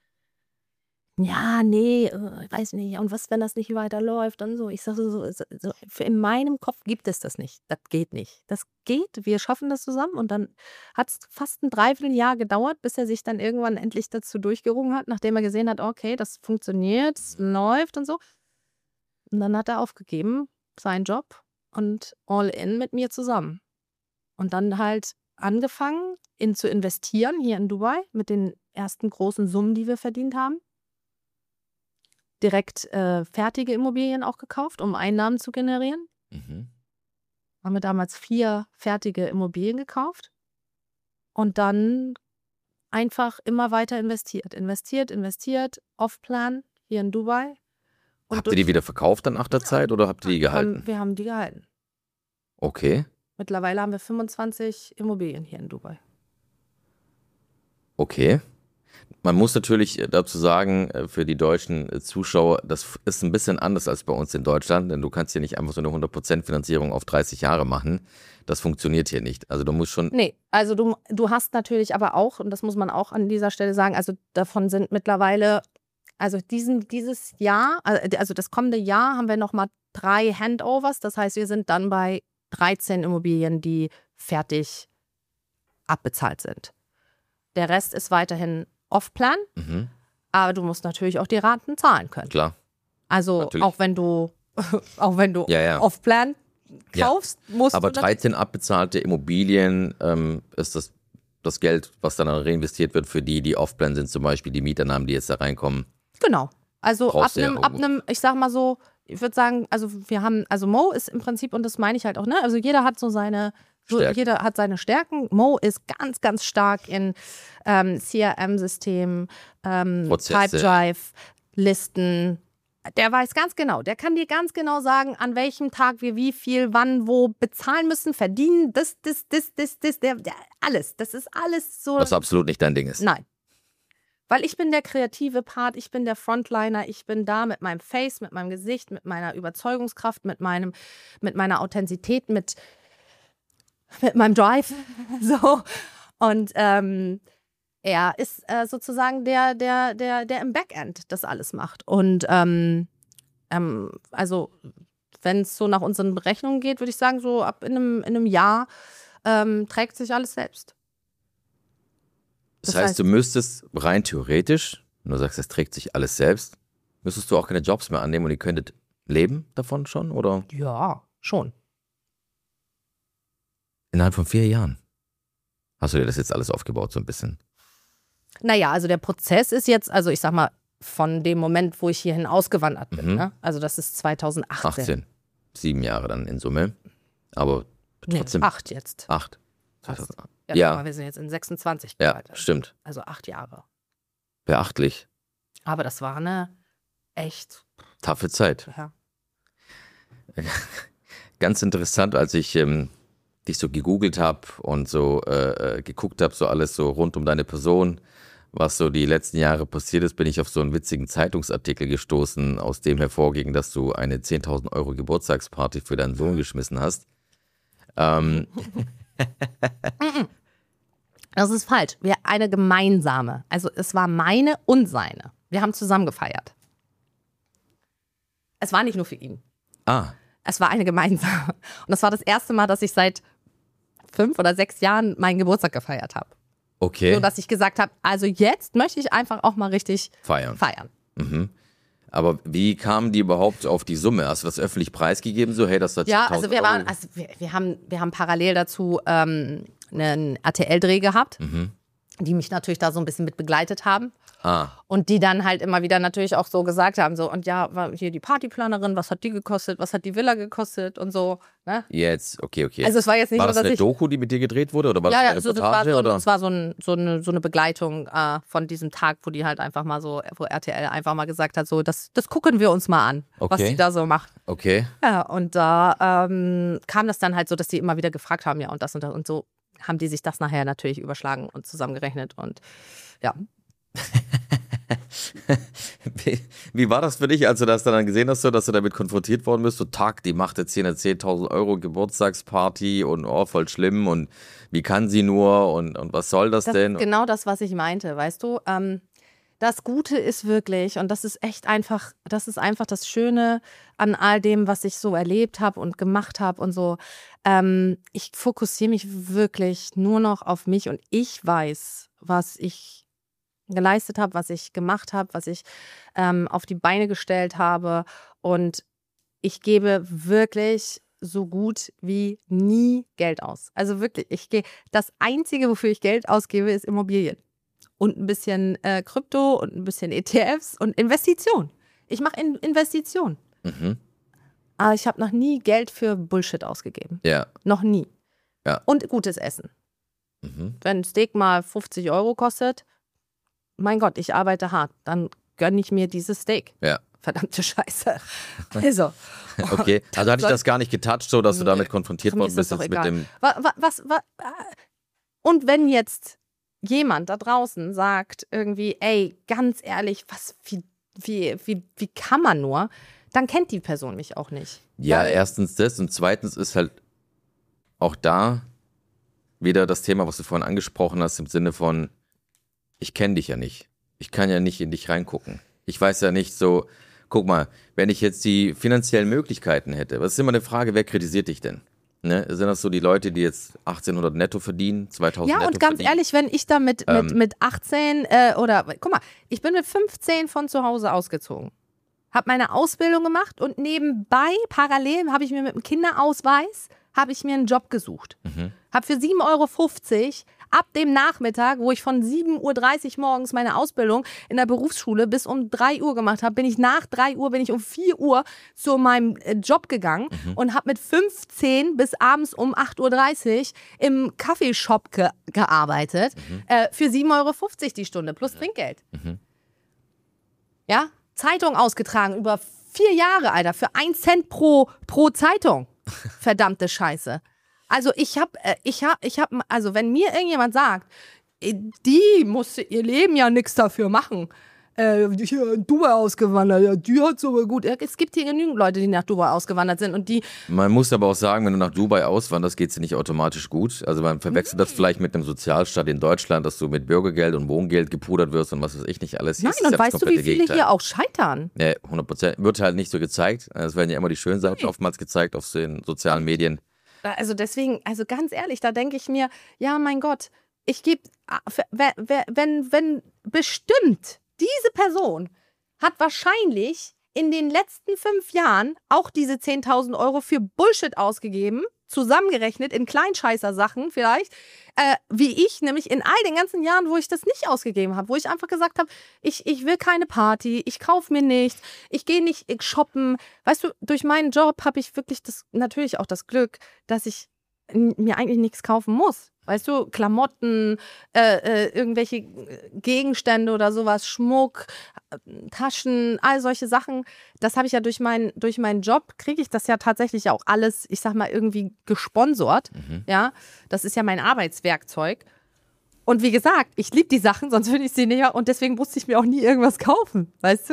Ja, nee, äh, ich weiß nicht. Und was, wenn das nicht weiterläuft und so. Ich sage so, so, so, in meinem Kopf gibt es das nicht. Das geht nicht. Das geht, wir schaffen das zusammen. Und dann hat es fast ein Dreivierteljahr gedauert, bis er sich dann irgendwann endlich dazu durchgerungen hat, nachdem er gesehen hat, okay, das funktioniert, es läuft und so. Und dann hat er aufgegeben, seinen Job, und all in mit mir zusammen. Und dann halt angefangen, in zu investieren hier in Dubai mit den ersten großen Summen, die wir verdient haben. Direkt äh, fertige Immobilien auch gekauft, um Einnahmen zu generieren. Mhm. Haben wir damals vier fertige Immobilien gekauft und dann einfach immer weiter investiert. Investiert, investiert, off-plan hier in Dubai. Und Habt ihr die wieder verkauft dann nach der Zeit oder habt ihr die gehalten? Haben, wir haben die gehalten. Okay. Mittlerweile haben wir fünfundzwanzig Immobilien hier in Dubai. Okay. Man muss natürlich dazu sagen, für die deutschen Zuschauer, das ist ein bisschen anders als bei uns in Deutschland, denn du kannst hier nicht einfach so eine hundert Prozent Finanzierung auf dreißig Jahre machen. Das funktioniert hier nicht. Also du musst schon... Nee, also du, du hast natürlich aber auch, und das muss man auch an dieser Stelle sagen, also davon sind mittlerweile, also diesen, dieses Jahr, also das kommende Jahr haben wir nochmal drei Handovers. Das heißt, wir sind dann bei dreizehn Immobilien, die fertig abbezahlt sind. Der Rest ist weiterhin off-plan, Mhm. aber du musst natürlich auch die Raten zahlen können. Klar. Also Natürlich. auch wenn du, auch wenn du Ja, ja. off-plan kaufst, musst Aber du dreizehn abbezahlte Immobilien ähm, ist das, das Geld, was dann reinvestiert wird für die, die off-plan sind, zum Beispiel die Mieteinnahmen, die jetzt da reinkommen. Genau. Also ab Brauchst du ja einem, ab irgendwo. einem, ich sag mal so, ich würde sagen, also wir haben, also Mo ist im Prinzip, und das meine ich halt auch, ne? Also jeder hat so seine, so, Stärken. jeder hat seine Stärken. Mo ist ganz, ganz stark in ähm, C R M-Systemen, ähm, Prozesse. Pipedrive, Listen. Der weiß ganz genau, der kann dir ganz genau sagen, an welchem Tag wir wie viel, wann, wo bezahlen müssen, verdienen, das, das, das, das, das, der, der, alles. Das ist alles so. Was absolut nicht dein Ding ist. Nein. Weil ich bin der kreative Part, ich bin der Frontliner, ich bin da mit meinem Face, mit meinem Gesicht, mit meiner Überzeugungskraft, mit meinem, mit meiner Authentizität, mit, mit meinem Drive. So. Und ähm, er ist äh, sozusagen der, der, der, der im Backend das alles macht. Und ähm, ähm, also, wenn es so nach unseren Berechnungen geht, würde ich sagen, so ab in einem, in einem Jahr ähm, trägt sich alles selbst. Das, Das heißt, heißt- du müsstest rein theoretisch, wenn du sagst, es trägt sich alles selbst, müsstest du auch keine Jobs mehr annehmen und ihr könntet leben davon schon, oder? Ja, schon. Innerhalb von vier Jahren hast du dir das jetzt alles aufgebaut, so ein bisschen. Naja, also der Prozess ist jetzt, also ich sag mal, von dem Moment, wo ich hierhin ausgewandert bin, Mhm. ne? Also das ist zweitausendachtzehn. achtzehn. Sieben Jahre dann in Summe. Aber Nee, trotzdem. acht jetzt. Acht. Fast. zweitausendacht. Ja, Ja. guck mal, wir sind jetzt in sechsundzwanzig Ja, gerade. stimmt. Also acht Jahre. Beachtlich. Aber das war eine echt, Taffe Zeit. ja. Ganz interessant, als ich ähm, dich so gegoogelt habe und so äh, äh, geguckt habe, so alles so rund um deine Person, was so die letzten Jahre passiert ist, bin ich auf so einen witzigen Zeitungsartikel gestoßen, aus dem hervorging, dass du eine zehntausend Euro Geburtstagsparty für deinen Sohn geschmissen hast. Ähm, Das ist falsch. Wir eine gemeinsame. Also es war meine und seine. Wir haben zusammen gefeiert. Es war nicht nur für ihn. ah, Es war eine gemeinsame. Und das war das erste Mal, dass ich seit fünf oder sechs Jahren meinen Geburtstag gefeiert habe. okay. So dass ich gesagt habe, also jetzt möchte ich einfach auch mal richtig Feiern. feiern. Mhm. Aber wie kamen die überhaupt auf die Summe? Hast du das öffentlich preisgegeben? So, hey, das hat Ja, zehntausend also wir Euro? waren, also wir, wir haben, wir haben parallel dazu ähm, einen R T L-Dreh gehabt, Mhm. die mich natürlich da so ein bisschen mit begleitet haben. Ah, Und die dann halt immer wieder natürlich auch so gesagt haben, so, und ja, war hier die Partyplanerin, was hat die gekostet, was hat die Villa gekostet und so, ne? jetzt, okay, okay. Also es war jetzt nicht war so, das dass eine ich... Doku, die mit dir gedreht wurde? Oder war Ja, ja, das so, eine das war, Reportage? so, oder? das war so, ein, so, eine, so eine Begleitung äh, von diesem Tag, wo die halt einfach mal so, wo R T L einfach mal gesagt hat, so, das, das gucken wir uns mal an, was Okay. die da so macht. Okay. Ja, und da ähm, kam das dann halt so, dass die immer wieder gefragt haben, ja, und das und das. Und so haben die sich das nachher natürlich überschlagen und zusammengerechnet. Und ja, Wie, wie war das für dich, als du das dann gesehen hast, so, dass du damit konfrontiert worden bist? So, Tag, die macht jetzt hier eine zehntausend Euro Geburtstagsparty und oh, voll schlimm und wie kann sie nur und, und was soll das, das denn? ist genau das, was ich meinte, weißt du? Ähm, das Gute ist wirklich, und das ist echt einfach, das ist einfach das Schöne an all dem, was ich so erlebt habe und gemacht habe und so. Ähm, ich fokussiere mich wirklich nur noch auf mich und ich weiß, was ich geleistet habe, was ich gemacht habe, was ich ähm, auf die Beine gestellt habe. Und ich gebe wirklich so gut wie nie Geld aus. Also wirklich, ich gehe, das Einzige, wofür ich Geld ausgebe, ist Immobilien. Und ein bisschen äh, Krypto und ein bisschen E T Fs und Investition. Ich mache in Investition. Mhm. Aber ich habe noch nie Geld für Bullshit ausgegeben. Ja. Noch nie. Ja. Und gutes Essen. Mhm. Wenn ein Steak mal fünfzig Euro kostet, mein Gott, ich arbeite hart, dann gönne ich mir dieses Steak. Ja. Verdammte Scheiße. Also. Okay, also hatte ich das gar nicht getoucht, so dass du damit konfrontiert Für mich worden ist bist das doch jetzt mit egal. dem. Was, was, was, und wenn jetzt jemand da draußen sagt irgendwie, ey, ganz ehrlich, was, wie, wie, wie, wie kann man nur, dann kennt die Person mich auch nicht. Ja, Weil, erstens das und zweitens ist halt auch da wieder das Thema, was du vorhin angesprochen hast, im Sinne von, ich kenne dich ja nicht. Ich kann ja nicht in dich reingucken. Ich weiß ja nicht so, guck mal, wenn ich jetzt die finanziellen Möglichkeiten hätte, was ist immer eine Frage, wer kritisiert dich denn? Ne? Sind das so die Leute, die jetzt achtzehnhundert netto verdienen, zweitausend ja, netto und ganz verdienen? ehrlich, wenn ich da mit, Ähm. mit, mit achtzehn äh, oder, guck mal, ich bin mit fünfzehn von zu Hause ausgezogen. Habe meine Ausbildung gemacht und nebenbei, parallel, habe ich mir mit dem Kinderausweis, habe ich mir einen Job gesucht. Mhm. Habe für sieben Euro fünfzig ab dem Nachmittag, wo ich von sieben Uhr dreißig morgens meine Ausbildung in der Berufsschule bis um drei Uhr gemacht habe, bin ich nach drei Uhr, bin ich um vier Uhr zu meinem äh, Job gegangen Mhm. und habe mit fünfzehn bis abends um acht Uhr dreißig im Kaffeeshop ge gearbeitet, Mhm. äh, für sieben Euro fünfzig die Stunde plus Trinkgeld. Mhm. Ja, Zeitung ausgetragen über vier Jahre, Alter, für ein Cent pro, pro Zeitung. Verdammte Scheiße. Also ich hab, äh, ich hab, ich hab, also wenn mir irgendjemand sagt, äh, die musste ihr Leben ja nichts dafür machen, äh, die hier in Dubai ausgewandert, ja, die hat's aber gut. Es gibt hier genügend Leute, die nach Dubai ausgewandert sind und die, Man muss aber auch sagen, wenn du nach Dubai auswanderst, geht es dir nicht automatisch gut. Also man verwechselt das vielleicht mit einem Sozialstaat in Deutschland, dass du mit Bürgergeld und Wohngeld gepudert wirst und was weiß ich nicht alles. Hier nein, ist es und ja das weißt du, wie komplette viele Gegenteil. hier auch scheitern? Ja, hundert Prozent. Wird halt nicht so gezeigt. Es werden ja immer die schönen Seiten oftmals gezeigt auf den sozialen Medien. Also deswegen, also ganz ehrlich, da denke ich mir, ja, mein Gott, ich gebe, wenn, wenn bestimmt diese Person hat wahrscheinlich in den letzten fünf Jahren auch diese zehntausend Euro für Bullshit ausgegeben, zusammengerechnet in Kleinscheißer-Sachen vielleicht, äh, wie ich, nämlich in all den ganzen Jahren, wo ich das nicht ausgegeben habe, wo ich einfach gesagt habe, ich, ich will keine Party, ich kaufe mir nichts, ich gehe nicht shoppen. Weißt du, durch meinen Job habe ich wirklich das, natürlich auch das Glück, dass ich n- mir eigentlich nichts kaufen muss. Weißt du, Klamotten, äh, äh, irgendwelche Gegenstände oder sowas, Schmuck, äh, Taschen, all solche Sachen. Das habe ich ja durch, mein, durch meinen Job, kriege ich das ja tatsächlich auch alles, ich sag mal, irgendwie gesponsort. Mhm. Ja, das ist ja mein Arbeitswerkzeug. Und wie gesagt, ich liebe die Sachen, sonst würde ich sie näher und deswegen musste ich mir auch nie irgendwas kaufen, weißt du?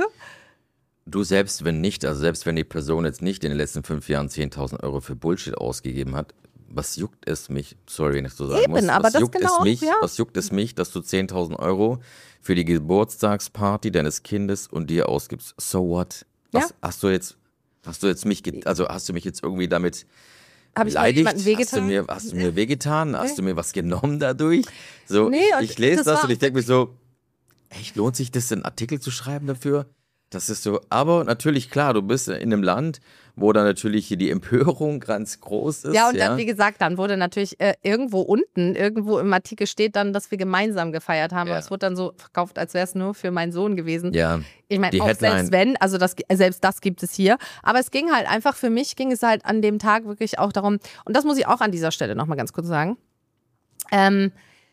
Du selbst, wenn nicht, also selbst wenn die Person jetzt nicht in den letzten fünf Jahren zehntausend Euro für Bullshit ausgegeben hat, was juckt es mich, sorry, wenn ich so sagen Eben, muss, aber was das juckt genau, es mich, ja. was juckt es mich, dass du zehntausend Euro für die Geburtstagsparty deines Kindes und dir ausgibst? So what? Was Ja. hast du jetzt, hast du jetzt mich, ge- also hast du mich jetzt irgendwie damit Habe ich mal beleidigt? jemandem Hast du wehgetan? mir, hast du mir wehgetan? Hast du mir was genommen dadurch? So, Nee, und ich lese das das war- und ich denke mir so, echt, lohnt sich das, einen Artikel zu schreiben dafür? Das ist so, aber natürlich, klar, du bist in einem Land, wo dann natürlich hier die Empörung ganz groß ist. Ja, und ja? dann, wie gesagt, dann wurde natürlich äh, irgendwo unten, irgendwo im Artikel steht dann, dass wir gemeinsam gefeiert haben. Ja. Aber es wurde dann so verkauft, als wäre es nur für meinen Sohn gewesen. Ja, Ich meine, die auch Headline. selbst wenn, also das, selbst das gibt es hier. Aber es ging halt einfach, für mich ging es halt an dem Tag wirklich auch darum, und das muss ich auch an dieser Stelle nochmal ganz kurz sagen, ähm,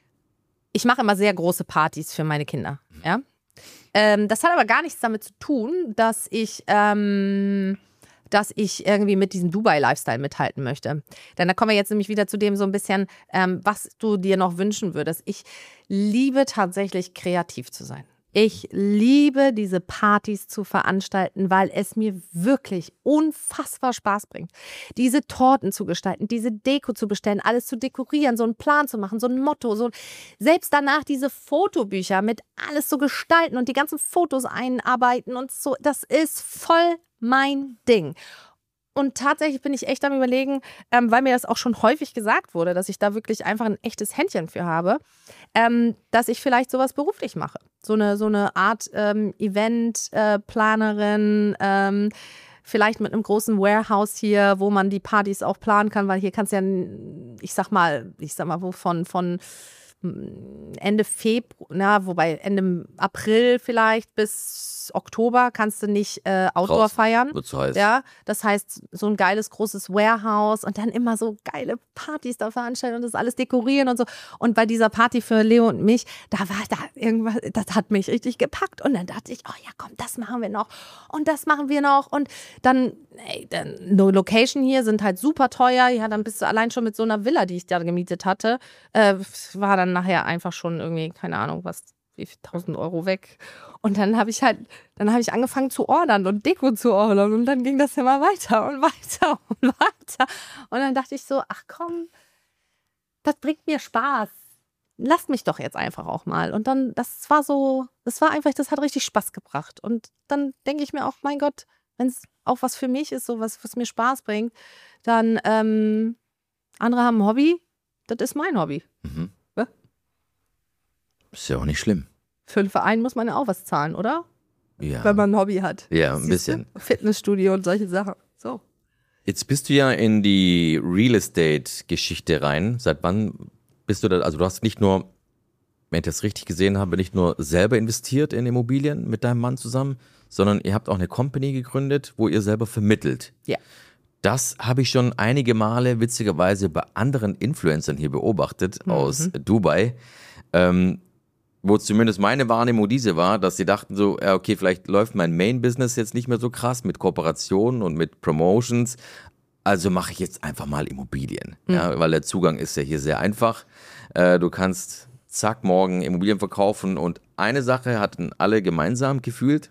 ich mache immer sehr große Partys für meine Kinder, ja. Ähm, das hat aber gar nichts damit zu tun, dass ich, ähm, dass ich irgendwie mit diesem Dubai-Lifestyle mithalten möchte. Denn da kommen wir jetzt nämlich wieder zu dem so ein bisschen, ähm, was du dir noch wünschen würdest. Ich liebe tatsächlich kreativ zu sein. Ich liebe diese Partys zu veranstalten, weil es mir wirklich unfassbar Spaß bringt. Diese Torten zu gestalten, diese Deko zu bestellen, alles zu dekorieren, so einen Plan zu machen, so ein Motto, so selbst danach diese Fotobücher mit alles zu gestalten und die ganzen Fotos einarbeiten und so, das ist voll mein Ding. Und tatsächlich bin ich echt am Überlegen, ähm, weil mir das auch schon häufig gesagt wurde, dass ich da wirklich einfach ein echtes Händchen für habe, ähm, dass ich vielleicht sowas beruflich mache. So eine, so eine Art ähm, Event-Planerin, ähm, vielleicht mit einem großen Warehouse hier, wo man die Partys auch planen kann, weil hier kannst du ja, ich sag mal, ich sag mal, wo von, von Ende Februar, na, wobei Ende April vielleicht bis Oktober kannst du nicht äh, Outdoor Raus. feiern. Wird zu heiß. Ja, das heißt, so ein geiles großes Warehouse und dann immer so geile Partys da veranstalten und das alles dekorieren und so. Und bei dieser Party für Leo und mich, da war da irgendwas, das hat mich richtig gepackt. Und dann dachte ich, oh ja, komm, das machen wir noch und das machen wir noch. Und dann, ey, dann no Location hier sind halt super teuer. Ja, dann bist du allein schon mit so einer Villa, die ich da gemietet hatte, äh, war dann nachher einfach schon irgendwie, keine Ahnung, was, wie viel tausend Euro weg. Und dann habe ich halt, dann habe ich angefangen zu ordern und Deko zu ordern und dann ging das immer weiter und weiter und weiter. Und dann dachte ich so, ach komm, das bringt mir Spaß. Lasst mich doch jetzt einfach auch mal. Und dann, das war so, das war einfach, das hat richtig Spaß gebracht. Und dann denke ich mir auch, mein Gott, wenn es auch was für mich ist, so was, was mir Spaß bringt, dann ähm, andere haben ein Hobby, das ist mein Hobby. Mhm. Ist ja auch nicht schlimm. Für einen Verein muss man ja auch was zahlen, oder? Ja. Wenn man ein Hobby hat. Ja, ein Siehst bisschen. du? Fitnessstudio und solche Sachen. So. Jetzt bist du ja in die Real Estate-Geschichte rein. Seit wann bist du da? Also du hast nicht nur, wenn ich das richtig gesehen habe, nicht nur selber investiert in Immobilien mit deinem Mann zusammen, sondern ihr habt auch eine Company gegründet, wo ihr selber vermittelt. Ja. Das habe ich schon einige Male witzigerweise bei anderen Influencern hier beobachtet Mhm. aus Dubai. Ähm, wo zumindest meine Wahrnehmung diese war, dass sie dachten so, ja okay, vielleicht läuft mein Main-Business jetzt nicht mehr so krass mit Kooperationen und mit Promotions, also mache ich jetzt einfach mal Immobilien, Mhm. ja, weil der Zugang ist ja hier sehr einfach. Äh, du kannst zack morgen Immobilien verkaufen und eine Sache hatten alle gemeinsam gefühlt.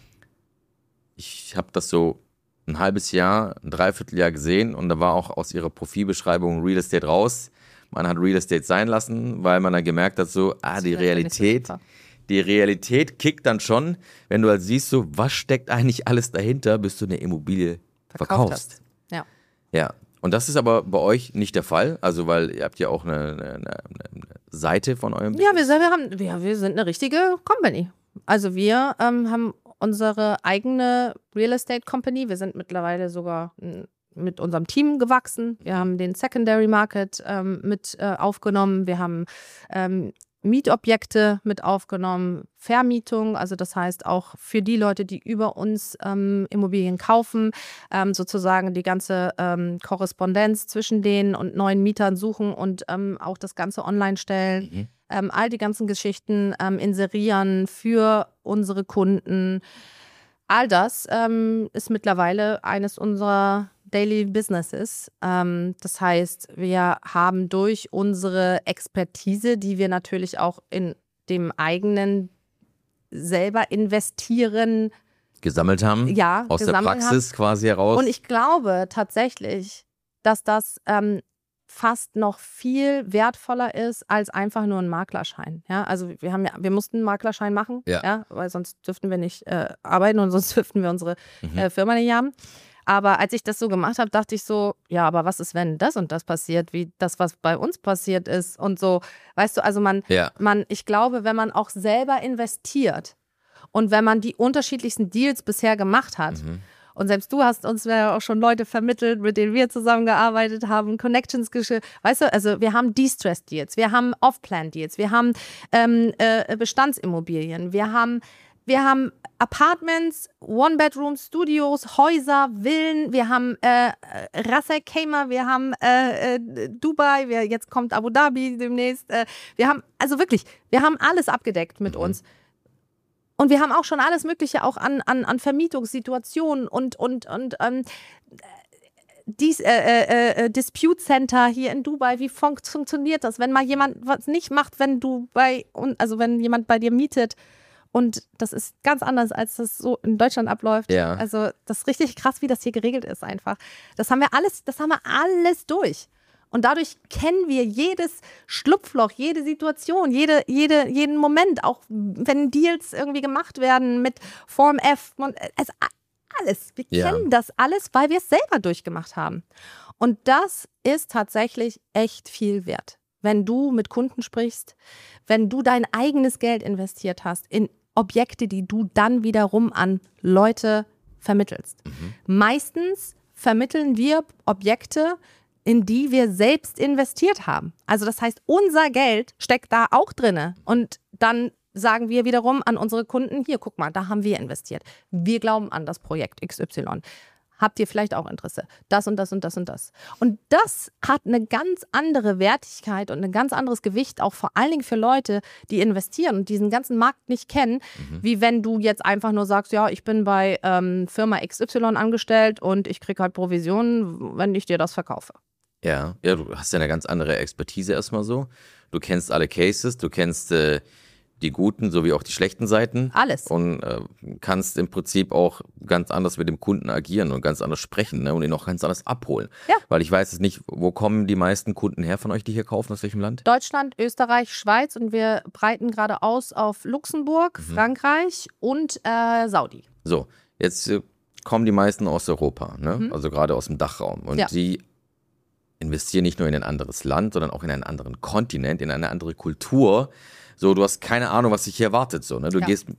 Ich habe das so ein halbes Jahr, ein Dreivierteljahr gesehen und da war auch aus ihrer Profilbeschreibung Real Estate raus. Man hat Real Estate sein lassen, weil man dann gemerkt hat, so, ah, die Realität, die Realität kickt dann schon, wenn du halt siehst, so, was steckt eigentlich alles dahinter, bis du eine Immobilie Verkauft verkaufst. hast. Ja. Ja, und das ist aber bei euch nicht der Fall, also weil ihr habt ja auch eine, eine, eine, eine Seite von eurem Ja, wir sind, wir, haben, ja, wir sind eine richtige Company. Also wir ähm, haben unsere eigene Real Estate Company. Wir sind mittlerweile sogar m, mit unserem Team gewachsen. Wir haben den Secondary Market ähm, mit äh, aufgenommen. Wir haben ähm, Mietobjekte mit aufgenommen, Vermietung, also das heißt auch für die Leute, die über uns ähm, Immobilien kaufen, ähm, sozusagen die ganze ähm, Korrespondenz zwischen denen und neuen Mietern suchen und ähm, auch das Ganze online stellen. Mhm. Ähm, all die ganzen Geschichten ähm, inserieren für unsere Kunden. All das ähm, ist mittlerweile eines unserer Daily Businesses. Ähm, das heißt, wir haben durch unsere Expertise, die wir natürlich auch in dem eigenen selber investieren, gesammelt haben, ja, aus der gesammelt Praxis quasi heraus. Und ich glaube tatsächlich, dass das ähm, fast noch viel wertvoller ist als einfach nur ein Maklerschein. Ja, also wir haben ja, wir mussten einen Maklerschein machen, Ja. ja, weil sonst dürften wir nicht äh, arbeiten und sonst dürften wir unsere Mhm. äh, Firma nicht haben. Aber als ich das so gemacht habe, dachte ich so, ja, aber was ist, wenn das und das passiert, wie das, was bei uns passiert ist und so. Weißt du, also man, Ja. man, ich glaube, wenn man auch selber investiert und wenn man die unterschiedlichsten Deals bisher gemacht hat, Mhm. und selbst du hast uns ja auch schon Leute vermittelt, mit denen wir zusammengearbeitet haben, Connections geschickt. Weißt du, also wir haben Distress-Deals, wir haben Off-Plan-Deals, wir haben ähm, äh, Bestandsimmobilien, wir haben, wir haben Apartments, One-Bedroom, Studios, Häuser, Villen, wir haben äh, Ras Al Khaimah, wir haben äh, äh, Dubai, wir, jetzt kommt Abu Dhabi demnächst. Äh, wir haben, also wirklich, wir haben alles abgedeckt mit Mhm. uns. Und wir haben auch schon alles Mögliche auch an, an, an Vermietungssituationen und, und, und ähm, dies, äh, äh, äh, Dispute Center hier in Dubai. Wie fun funktioniert das, wenn mal jemand was nicht macht, wenn du bei, also wenn jemand bei dir mietet? Und das ist ganz anders, als das so in Deutschland abläuft. Ja. Also das ist richtig krass, wie das hier geregelt ist einfach. Das haben wir alles, das haben wir alles durch. Und dadurch kennen wir jedes Schlupfloch, jede Situation, jede, jede, jeden Moment, auch wenn Deals irgendwie gemacht werden mit Form F, also alles. Wir Ja. kennen das alles, weil wir es selber durchgemacht haben. Und das ist tatsächlich echt viel wert. Wenn du mit Kunden sprichst, wenn du dein eigenes Geld investiert hast in Objekte, die du dann wiederum an Leute vermittelst. Mhm. Meistens vermitteln wir Objekte, in die wir selbst investiert haben. Also das heißt, unser Geld steckt da auch drin. Und dann sagen wir wiederum an unsere Kunden, hier, guck mal, da haben wir investiert. Wir glauben an das Projekt X Y. Habt ihr vielleicht auch Interesse? Das und das und das und das. Und das hat eine ganz andere Wertigkeit und ein ganz anderes Gewicht, auch vor allen Dingen für Leute, die investieren und diesen ganzen Markt nicht kennen, mhm. wie wenn du jetzt einfach nur sagst, ja, ich bin bei ähm, Firma X Y angestellt und ich kriege halt Provisionen, wenn ich dir das verkaufe. Ja, ja, du hast ja eine ganz andere Expertise erstmal so. Du kennst alle Cases, du kennst äh, die guten sowie auch die schlechten Seiten. Alles. Und äh, kannst im Prinzip auch ganz anders mit dem Kunden agieren und ganz anders sprechen, ne? Und ihn auch ganz anders abholen. Ja. Weil ich weiß es nicht, wo kommen die meisten Kunden her von euch, die hier kaufen, aus welchem Land? Deutschland, Österreich, Schweiz und wir breiten gerade aus auf Luxemburg, Mhm. Frankreich und äh, Saudi. So, jetzt äh, kommen die meisten aus Europa, ne? Mhm. Also gerade aus dem Dachraum. Und Ja. die investieren nicht nur in ein anderes Land, sondern auch in einen anderen Kontinent, in eine andere Kultur. So, du hast keine Ahnung, was dich hier erwartet. So, ne? Du Ja. gehst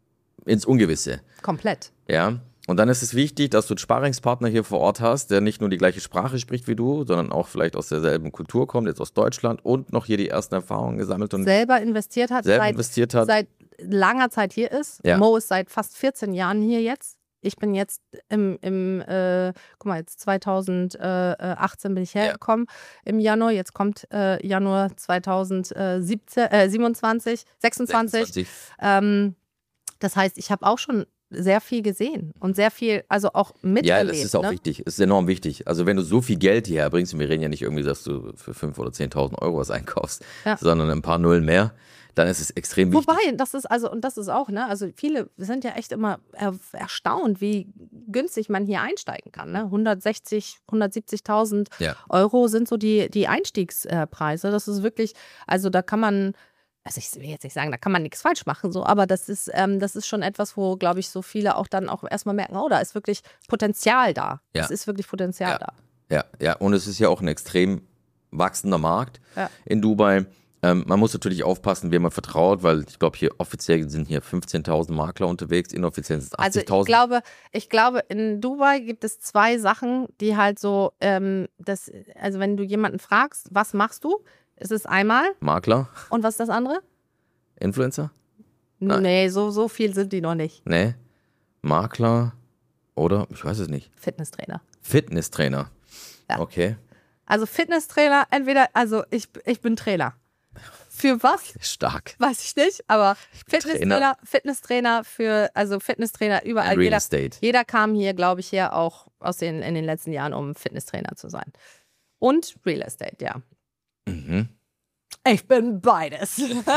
ins Ungewisse. Komplett. Ja. Und dann ist es wichtig, dass du einen Sparingspartner hier vor Ort hast, der nicht nur die gleiche Sprache spricht wie du, sondern auch vielleicht aus derselben Kultur kommt, jetzt aus Deutschland und noch hier die ersten Erfahrungen gesammelt und Selber investiert hat, selber seit, investiert hat. seit langer Zeit hier ist. Ja. Mo ist seit fast vierzehn Jahren hier jetzt. Ich bin jetzt im, im äh, guck mal, jetzt zweitausendachtzehn bin ich hergekommen im Januar. Jetzt kommt äh, Januar zweitausendsiebzehn, äh, siebenundzwanzig, sechsundzwanzig. sechsundzwanzig. Ähm, das heißt, ich habe auch schon sehr viel gesehen und sehr viel, also auch miterlebt. Ja, das ist auch ne? wichtig. Das ist enorm wichtig. Also wenn du so viel Geld hierher bringst, und wir reden ja nicht irgendwie, dass du für fünftausend oder zehntausend Euro was einkaufst, Ja. sondern ein paar Nullen mehr, dann ist es extrem wichtig. Wobei, das ist also, und das ist auch, ne, also viele sind ja echt immer er, erstaunt, wie günstig man hier einsteigen kann. Ne? hundertsechzig, hundertsiebzigtausend Ja. Euro sind so die, die Einstiegspreise. Das ist wirklich, also da kann man, also ich will jetzt nicht sagen, da kann man nichts falsch machen, so, aber das ist, ähm, das ist schon etwas, wo, glaube ich, so viele auch dann auch erstmal merken, oh, da ist wirklich Potenzial da. Ja. Es ist wirklich Potenzial Ja. da. Ja, ja, und es ist ja auch ein extrem wachsender Markt Ja. in Dubai. Ähm, man muss natürlich aufpassen, wem man vertraut, weil ich glaube, hier offiziell sind hier fünfzehntausend Makler unterwegs, inoffiziell sind es Also ich achtzigtausend. glaube, ich glaube, in Dubai gibt es zwei Sachen, die halt so, ähm, das, also wenn du jemanden fragst, was machst du, ist es einmal Makler, und was ist das andere? Influencer? Nein. Nee, so, so viel sind die noch nicht. Nee. Makler oder, ich weiß es nicht, Fitnesstrainer. Fitnesstrainer. Ja. Okay, Also Fitnesstrainer, entweder, also ich, ich bin Trainer. Für was? stark. Weiß ich nicht, aber Fitnesstrainer, Trainer. Fitnesstrainer für, also Fitnesstrainer überall. And Real Jeder, Estate. jeder kam hier, glaube ich, her auch aus den, in den letzten Jahren, um Fitnesstrainer zu sein. Und Real Estate, ja. Mhm. Ich bin beides.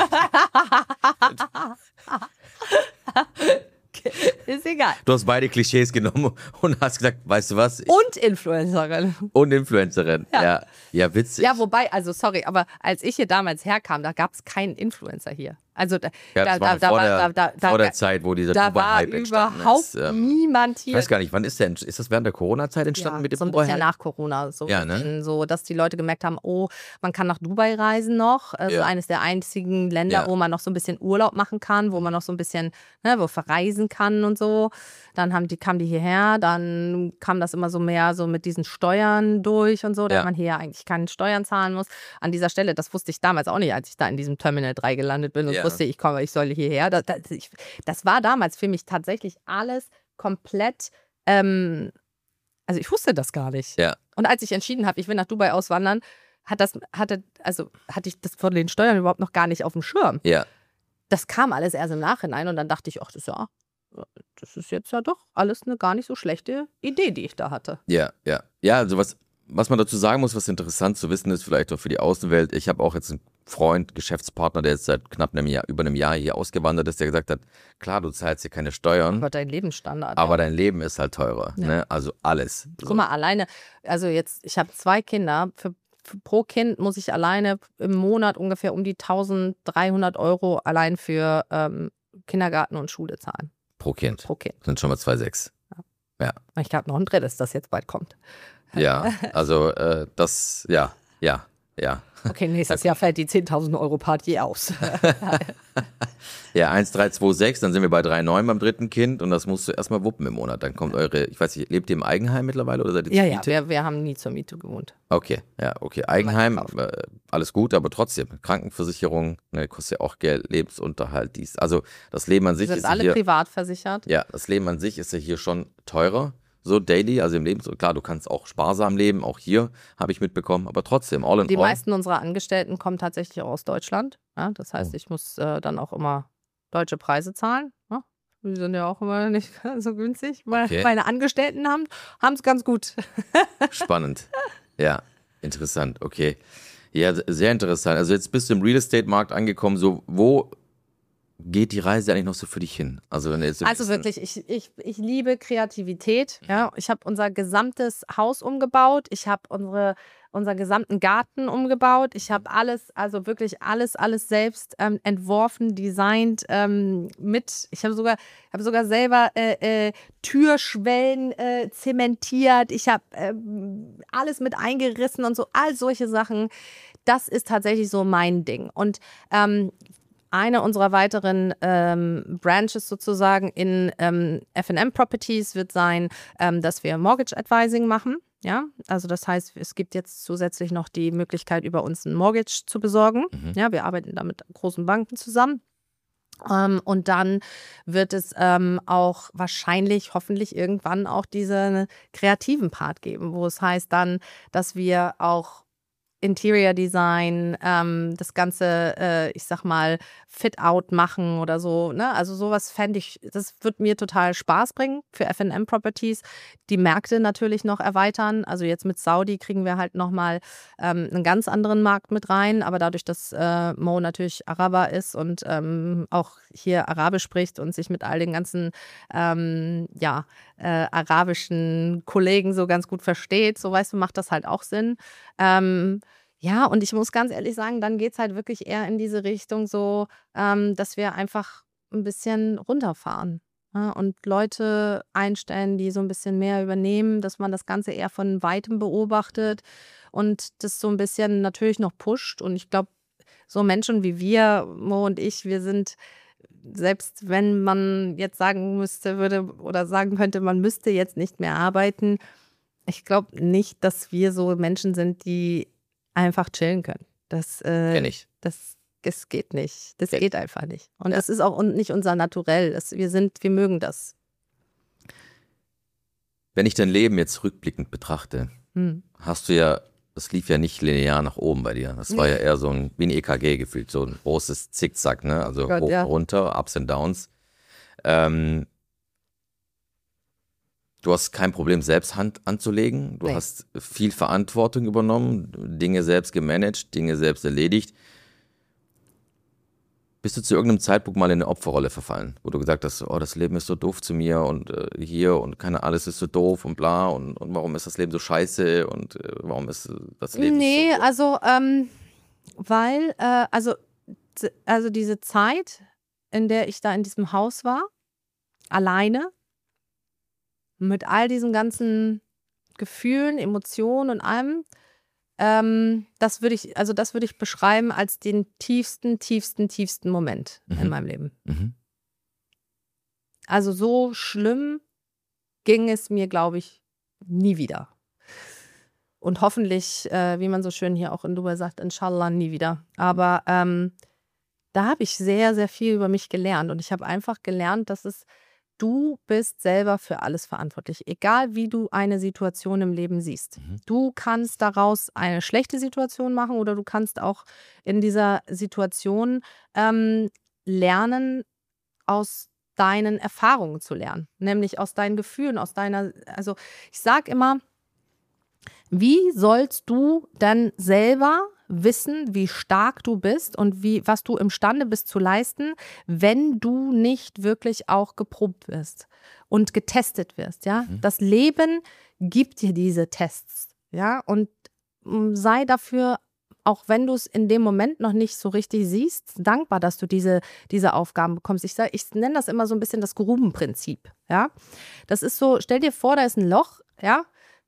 Ist egal. Du hast beide Klischees genommen und hast gesagt, weißt du was? Und Influencerin. Und Influencerin. Ja. Ja, ja, witzig. Ja, wobei, also sorry, aber als ich hier damals herkam, da gab es keinen Influencer hier. Also da, Ja, das da, war da, vor, da, der, da, da, da, vor der Zeit, wo dieser da war Dubai-Hype entstanden überhaupt ist. Ähm, niemand Ich hier. weiß gar nicht, wann ist der, ist das während der Corona-Zeit entstanden Ja, mit dem so ein bisschen Dubai-Hype? nach Corona, so, Ja, ne? in- so, dass die Leute gemerkt haben, oh, man kann nach Dubai reisen noch. Also Ja. eines der einzigen Länder, Ja. wo man noch so ein bisschen Urlaub machen kann, wo man noch so ein bisschen, ne, wo verreisen kann und so. Dann haben die, kamen die hierher, dann kam das immer so mehr so mit diesen Steuern durch und so, dass Ja. man hier eigentlich keine Steuern zahlen muss. An dieser Stelle, das wusste ich damals auch nicht, als ich da in diesem Terminal drei gelandet bin und Ja. wusste, ich komme, ich soll hierher. Das, das, ich, das war damals für mich tatsächlich alles komplett, ähm, also ich wusste das gar nicht. Ja. Und als ich entschieden habe, ich will nach Dubai auswandern, hat das, hatte, also hatte ich das von den Steuern überhaupt noch gar nicht auf dem Schirm. Ja. Das kam alles erst im Nachhinein und dann dachte ich, ach, das ist ja, das ist jetzt ja doch alles eine gar nicht so schlechte Idee, die ich da hatte. Ja, ja. Ja, also was, was man dazu sagen muss, was interessant zu wissen ist, vielleicht auch für die Außenwelt. Ich habe auch jetzt einen Freund, Geschäftspartner, der jetzt seit knapp einem Jahr, über einem Jahr hier ausgewandert ist, der gesagt hat, klar, du zahlst hier keine Steuern, Aber dein Lebensstandard. aber dein Leben ist halt teurer. Ja. Ne? Also alles. So. Guck mal, alleine, also jetzt, ich habe zwei Kinder, für, für pro Kind muss ich alleine im Monat ungefähr um die eintausenddreihundert Euro allein für ähm, Kindergarten und Schule zahlen. Pro Kind. Pro Kind. Sind schon mal zwei Komma sechs. Ich glaube noch ein drittes, das jetzt bald kommt. Ja, also äh, das, ja, ja. Ja. Okay, nächstes Jahr fällt die zehntausend Euro Party aus. Ja, eins Komma drei zwei sechs, dann sind wir bei drei Komma neun beim dritten Kind und das musst du erstmal wuppen im Monat. Dann kommt eure, ich weiß nicht, lebt ihr im Eigenheim mittlerweile oder seid ihr zur Ja, ja, Miete? wir, wir haben nie zur Miete gewohnt. Okay, ja, okay. Eigenheim, äh, alles gut, aber trotzdem, Krankenversicherung, ne, kostet ja auch Geld, Lebensunterhalt, dies. Also das Leben an sich Wir ist sind alle hier, privat versichert. ja, das Leben an sich ist ja hier schon teurer, so daily, also im Leben, so klar, du kannst auch sparsam leben, auch hier habe ich mitbekommen, aber trotzdem, all in Die all. meisten unserer Angestellten kommen tatsächlich auch aus Deutschland. Ja, das heißt, Oh. ich muss äh, dann auch immer deutsche Preise zahlen. Ja, die sind ja auch immer nicht so günstig. Weil Okay. Meine Angestellten haben es ganz gut. Spannend. Ja, interessant, okay. Ja, sehr interessant. Also jetzt bist du im Real Estate-Markt angekommen, so wo geht die Reise eigentlich noch so für dich hin? Also, wenn du jetzt so ein Also bisschen- wirklich, ich, ich, ich liebe Kreativität. Ja. Ich habe unser gesamtes Haus umgebaut. Ich habe unsere unseren gesamten Garten umgebaut. Ich habe alles, also wirklich alles, alles selbst ähm, entworfen, designt, ähm, mit. Ich habe sogar, habe sogar selber äh, äh, Türschwellen äh, zementiert. Ich habe ähm, alles mit eingerissen und so, all solche Sachen. Das ist tatsächlich so mein Ding. Und ähm, eine unserer weiteren ähm, Branches sozusagen in ähm, F and M Properties wird sein, ähm, dass wir Mortgage Advising machen. Ja, also das heißt, es gibt jetzt zusätzlich noch die Möglichkeit, über uns ein Mortgage zu besorgen. Mhm. Ja, wir arbeiten da mit großen Banken zusammen. Ähm, und dann wird es ähm, auch wahrscheinlich, hoffentlich irgendwann auch diesen kreativen Part geben, wo es heißt dann, dass wir auch Interior Design, ähm, das Ganze, äh, ich sag mal, Fit-Out machen oder so. Ne? Also sowas fände ich, das wird mir total Spaß bringen für F and M Properties. Die Märkte natürlich noch erweitern. Also jetzt mit Saudi kriegen wir halt nochmal ähm, einen ganz anderen Markt mit rein. Aber dadurch, dass äh, Mo natürlich Araber ist und ähm, auch hier Arabisch spricht und sich mit all den ganzen ähm, ja, äh, arabischen Kollegen so ganz gut versteht, so weißt du, macht das halt auch Sinn. Ähm, ja, und ich muss ganz ehrlich sagen, dann geht es halt wirklich eher in diese Richtung so, ähm, dass wir einfach ein bisschen runterfahren, ja, und Leute einstellen, die so ein bisschen mehr übernehmen, dass man das Ganze eher von Weitem beobachtet und das so ein bisschen natürlich noch pusht. Und ich glaube, so Menschen wie wir, Mo und ich, wir sind, selbst wenn man jetzt sagen müsste, würde oder sagen könnte, man müsste jetzt nicht mehr arbeiten, ich glaube nicht, dass wir so Menschen sind, die einfach chillen können. Das, äh, Kenn ich. das, das geht nicht. Das Kenn- geht einfach nicht. Und Ja. das ist auch un- nicht unser Naturell. Das, wir sind, wir mögen das. Wenn ich dein Leben jetzt rückblickend betrachte, Hm. hast du ja, das lief ja nicht linear nach oben bei dir. Das war ja eher so ein, wie ein E K G gefühlt, so ein großes Zickzack, ne? Also Gott, hoch, ja. runter, Ups and Downs. Ähm, du hast kein Problem, selbst Hand anzulegen. Du Nee. hast viel Verantwortung übernommen, Dinge selbst gemanagt, Dinge selbst erledigt. Bist du zu irgendeinem Zeitpunkt mal in eine Opferrolle verfallen, wo du gesagt hast, oh, das Leben ist so doof zu mir und äh, hier und keine alles ist so doof und bla und, und warum ist das Leben so scheiße und äh, warum ist äh, das Leben Nee, so... also, ähm, weil, äh, also, z- also diese Zeit, in der ich da in diesem Haus war, alleine, mit all diesen ganzen Gefühlen, Emotionen und allem, ähm, das würde ich, also das würde ich beschreiben als den tiefsten, tiefsten, tiefsten Moment in Mhm. meinem Leben. Mhm. Also so schlimm ging es mir, glaube ich, nie wieder. Und hoffentlich, äh, wie man so schön hier auch in Dubai sagt, inshallah nie wieder. Aber ähm, da habe ich sehr, sehr viel über mich gelernt. Und ich habe einfach gelernt, dass es, du bist selber für alles verantwortlich. Egal wie du eine Situation im Leben siehst. Mhm. Du kannst daraus eine schlechte Situation machen oder du kannst auch in dieser Situation ähm, lernen, aus deinen Erfahrungen zu lernen. Nämlich aus deinen Gefühlen, aus deiner, also ich sage immer, wie sollst du dann selber wissen, wie stark du bist und wie, was du imstande bist zu leisten, wenn du nicht wirklich auch geprobt wirst und getestet wirst, ja? Mhm. Das Leben gibt dir diese Tests, ja? Und mm, sei dafür, auch wenn du es in dem Moment noch nicht so richtig siehst, dankbar, dass du diese, diese Aufgaben bekommst. Ich, sag- ich nenne das immer so ein bisschen das Grubenprinzip, ja? Das ist so, stell dir vor, da ist ein Loch, ja?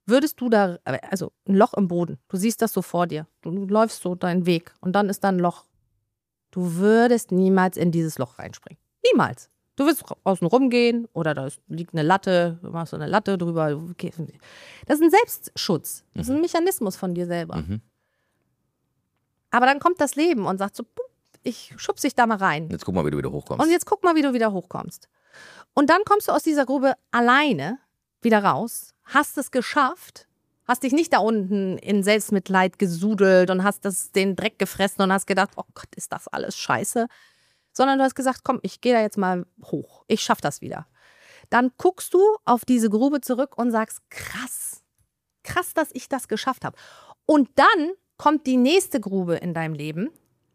würdest du da, also ein Loch im Boden, du siehst das so vor dir, du, du läufst so deinen Weg und dann ist da ein Loch. Du würdest niemals in dieses Loch reinspringen. Niemals. Du wirst außen rumgehen oder da liegt eine Latte, du machst so eine Latte drüber. Das ist ein Selbstschutz. Das ist ein Mechanismus von dir selber. Mhm. Aber dann kommt das Leben und sagt so, ich schubse dich da mal rein. Jetzt guck mal, wie du wieder hochkommst. Und jetzt guck mal, wie du wieder hochkommst. Und dann kommst du aus dieser Grube alleine wieder raus, hast es geschafft, hast dich nicht da unten in Selbstmitleid gesudelt und hast das, den Dreck gefressen und hast gedacht, oh Gott, ist das alles scheiße. Sondern du hast gesagt, komm, ich gehe da jetzt mal hoch. Ich schaff das wieder. Dann guckst du auf diese Grube zurück und sagst, krass, krass, dass ich das geschafft habe. Und dann kommt die nächste Grube in deinem Leben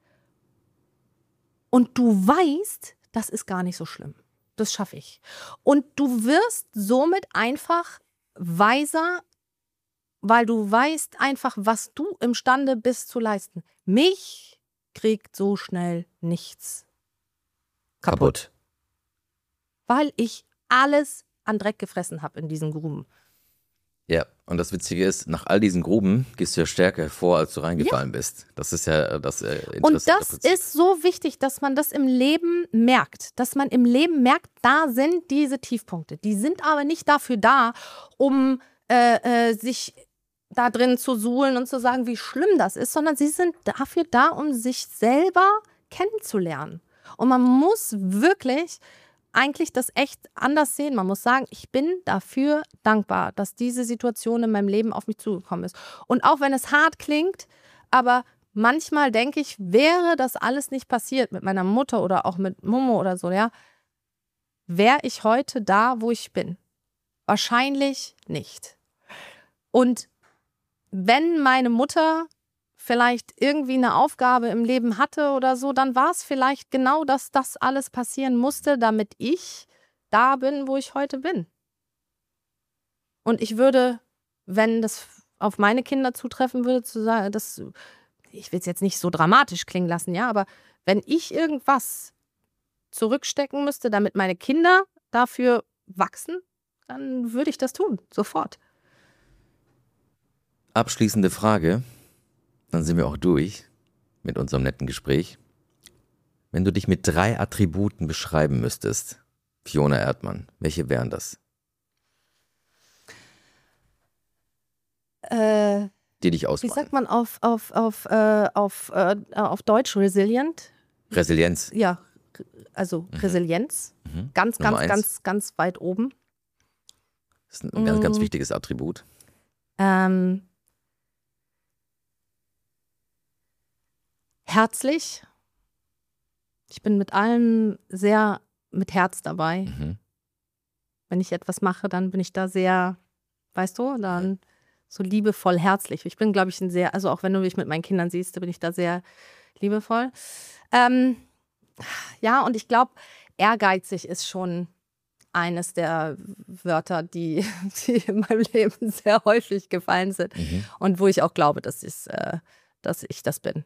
und du weißt, das ist gar nicht so schlimm. Das schaffe ich. Und du wirst somit einfach weiser, weil du weißt einfach, was du imstande bist zu leisten. Mich kriegt so schnell nichts kaputt. Kaputt. Weil ich alles an Dreck gefressen habe in diesen Gruben. Ja, und das Witzige ist, nach all diesen Gruben gehst du ja stärker hervor, als du reingefallen ja. bist. Das ist ja das äh, Interessante. Und das ist so wichtig, dass man das im Leben merkt. Dass man im Leben merkt, da sind diese Tiefpunkte. Die sind aber nicht dafür da, um äh, äh, sich da drin zu suhlen und zu sagen, wie schlimm das ist, sondern sie sind dafür da, um sich selber kennenzulernen. Und man muss wirklich eigentlich das echt anders sehen. Man muss sagen, ich bin dafür dankbar, dass diese Situation in meinem Leben auf mich zugekommen ist. Und auch wenn es hart klingt, aber manchmal denke ich, wäre das alles nicht passiert mit meiner Mutter oder auch mit Momo oder so, ja, wäre ich heute da, wo ich bin? Wahrscheinlich nicht. Und wenn meine Mutter vielleicht irgendwie eine Aufgabe im Leben hatte oder so, dann war es vielleicht genau, dass das alles passieren musste, damit ich da bin, wo ich heute bin. Und ich würde, wenn das auf meine Kinder zutreffen würde, zu sagen, das, ich will es jetzt nicht so dramatisch klingen lassen, ja, aber wenn ich irgendwas zurückstecken müsste, damit meine Kinder dafür wachsen, dann würde ich das tun, sofort. Abschließende Frage. Dann sind wir auch durch mit unserem netten Gespräch. Wenn du dich mit drei Attributen beschreiben müsstest, Fiona Erdmann, welche wären das? Äh, Die dich ausmachen. Wie sagt man auf, auf, auf, äh, auf, äh, auf Deutsch resilient? Resilienz. Ja, also Mhm. Resilienz. Mhm. Ganz, Nummer ganz, eins. ganz, ganz weit oben. Das ist ein ganz, ganz Mm. wichtiges Attribut. Ähm, herzlich. Ich bin mit allem sehr mit Herz dabei. Mhm. Wenn ich etwas mache, dann bin ich da sehr, weißt du, dann so liebevoll, herzlich. Ich bin, glaube ich, ein sehr, also auch wenn du mich mit meinen Kindern siehst, da bin ich da sehr liebevoll. Ähm, ja, und ich glaube, ehrgeizig ist schon eines der Wörter, die, die in meinem Leben sehr häufig gefallen sind Mhm. und wo ich auch glaube, dass, ich, äh, dass ich das bin.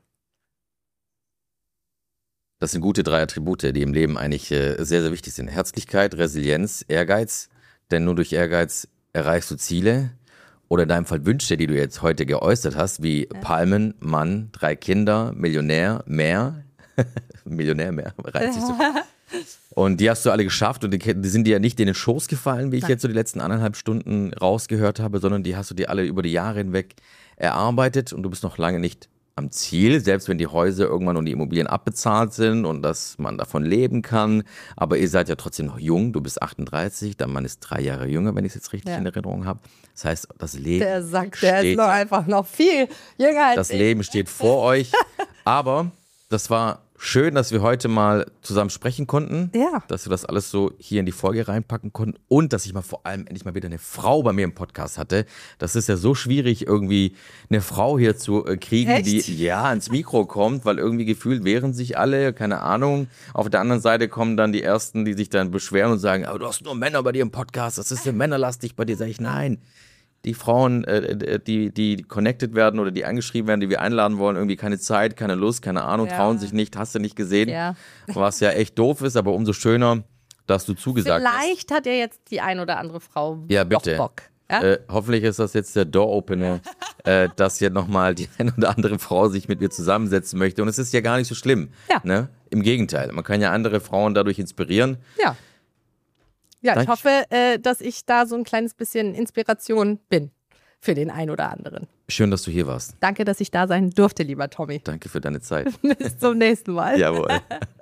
Das sind gute drei Attribute, die im Leben eigentlich äh, sehr, sehr wichtig sind. Herzlichkeit, Resilienz, Ehrgeiz. Denn nur durch Ehrgeiz erreichst du Ziele. Oder in deinem Fall Wünsche, die du jetzt heute geäußert hast, wie Ja. Palmen, Mann, drei Kinder, Millionär, mehr. Millionär, mehr, reizt sich so. Und die hast du alle geschafft und die, die sind dir ja nicht in den Schoß gefallen, wie ich Nein. jetzt so die letzten anderthalb Stunden rausgehört habe, sondern die hast du dir alle über die Jahre hinweg erarbeitet und du bist noch lange nicht am Ziel, selbst wenn die Häuser irgendwann und die Immobilien abbezahlt sind und dass man davon leben kann. Aber ihr seid ja trotzdem noch jung, du bist achtunddreißig, dein Mann ist drei Jahre jünger, wenn ich es jetzt richtig Ja. in Erinnerung habe. Das heißt, das Leben, Der sagt, der ist Steht- noch einfach noch viel jünger als das ich. Leben steht vor euch. Aber das war schön, dass wir heute mal zusammen sprechen konnten. Ja. Dass wir das alles so hier in die Folge reinpacken konnten und dass ich mal vor allem endlich mal wieder eine Frau bei mir im Podcast hatte. Das ist ja so schwierig, irgendwie eine Frau hier zu äh, kriegen, Echt? die ja ans Mikro kommt, weil irgendwie gefühlt wehren sich alle, keine Ahnung. Auf der anderen Seite kommen dann die Ersten, die sich dann beschweren und sagen, aber du hast nur Männer bei dir im Podcast, das ist ja männerlastig bei dir. Sag ich, nein. Die Frauen, äh, die, die connected werden oder die angeschrieben werden, die wir einladen wollen, irgendwie keine Zeit, keine Lust, keine Ahnung, Ja. trauen sich nicht, hast du nicht gesehen. Ja. Was ja echt doof ist, aber umso schöner, dass du zugesagt hast. Vielleicht hat ja jetzt die ein oder andere Frau Ja, bitte. doch Bock. Ja? Äh, hoffentlich ist das jetzt der Door-Opener, äh, dass jetzt nochmal die eine oder andere Frau sich mit mir zusammensetzen möchte. Und es ist ja gar nicht so schlimm. Ja. Ne? Im Gegenteil, man kann ja andere Frauen dadurch inspirieren. Ja. Ja, Danke. ich hoffe, äh, dass ich da so ein kleines bisschen Inspiration bin für den einen oder anderen. Schön, dass du hier warst. Danke, dass ich da sein durfte, lieber Tommy. Danke für deine Zeit. Bis zum nächsten Mal. Jawohl.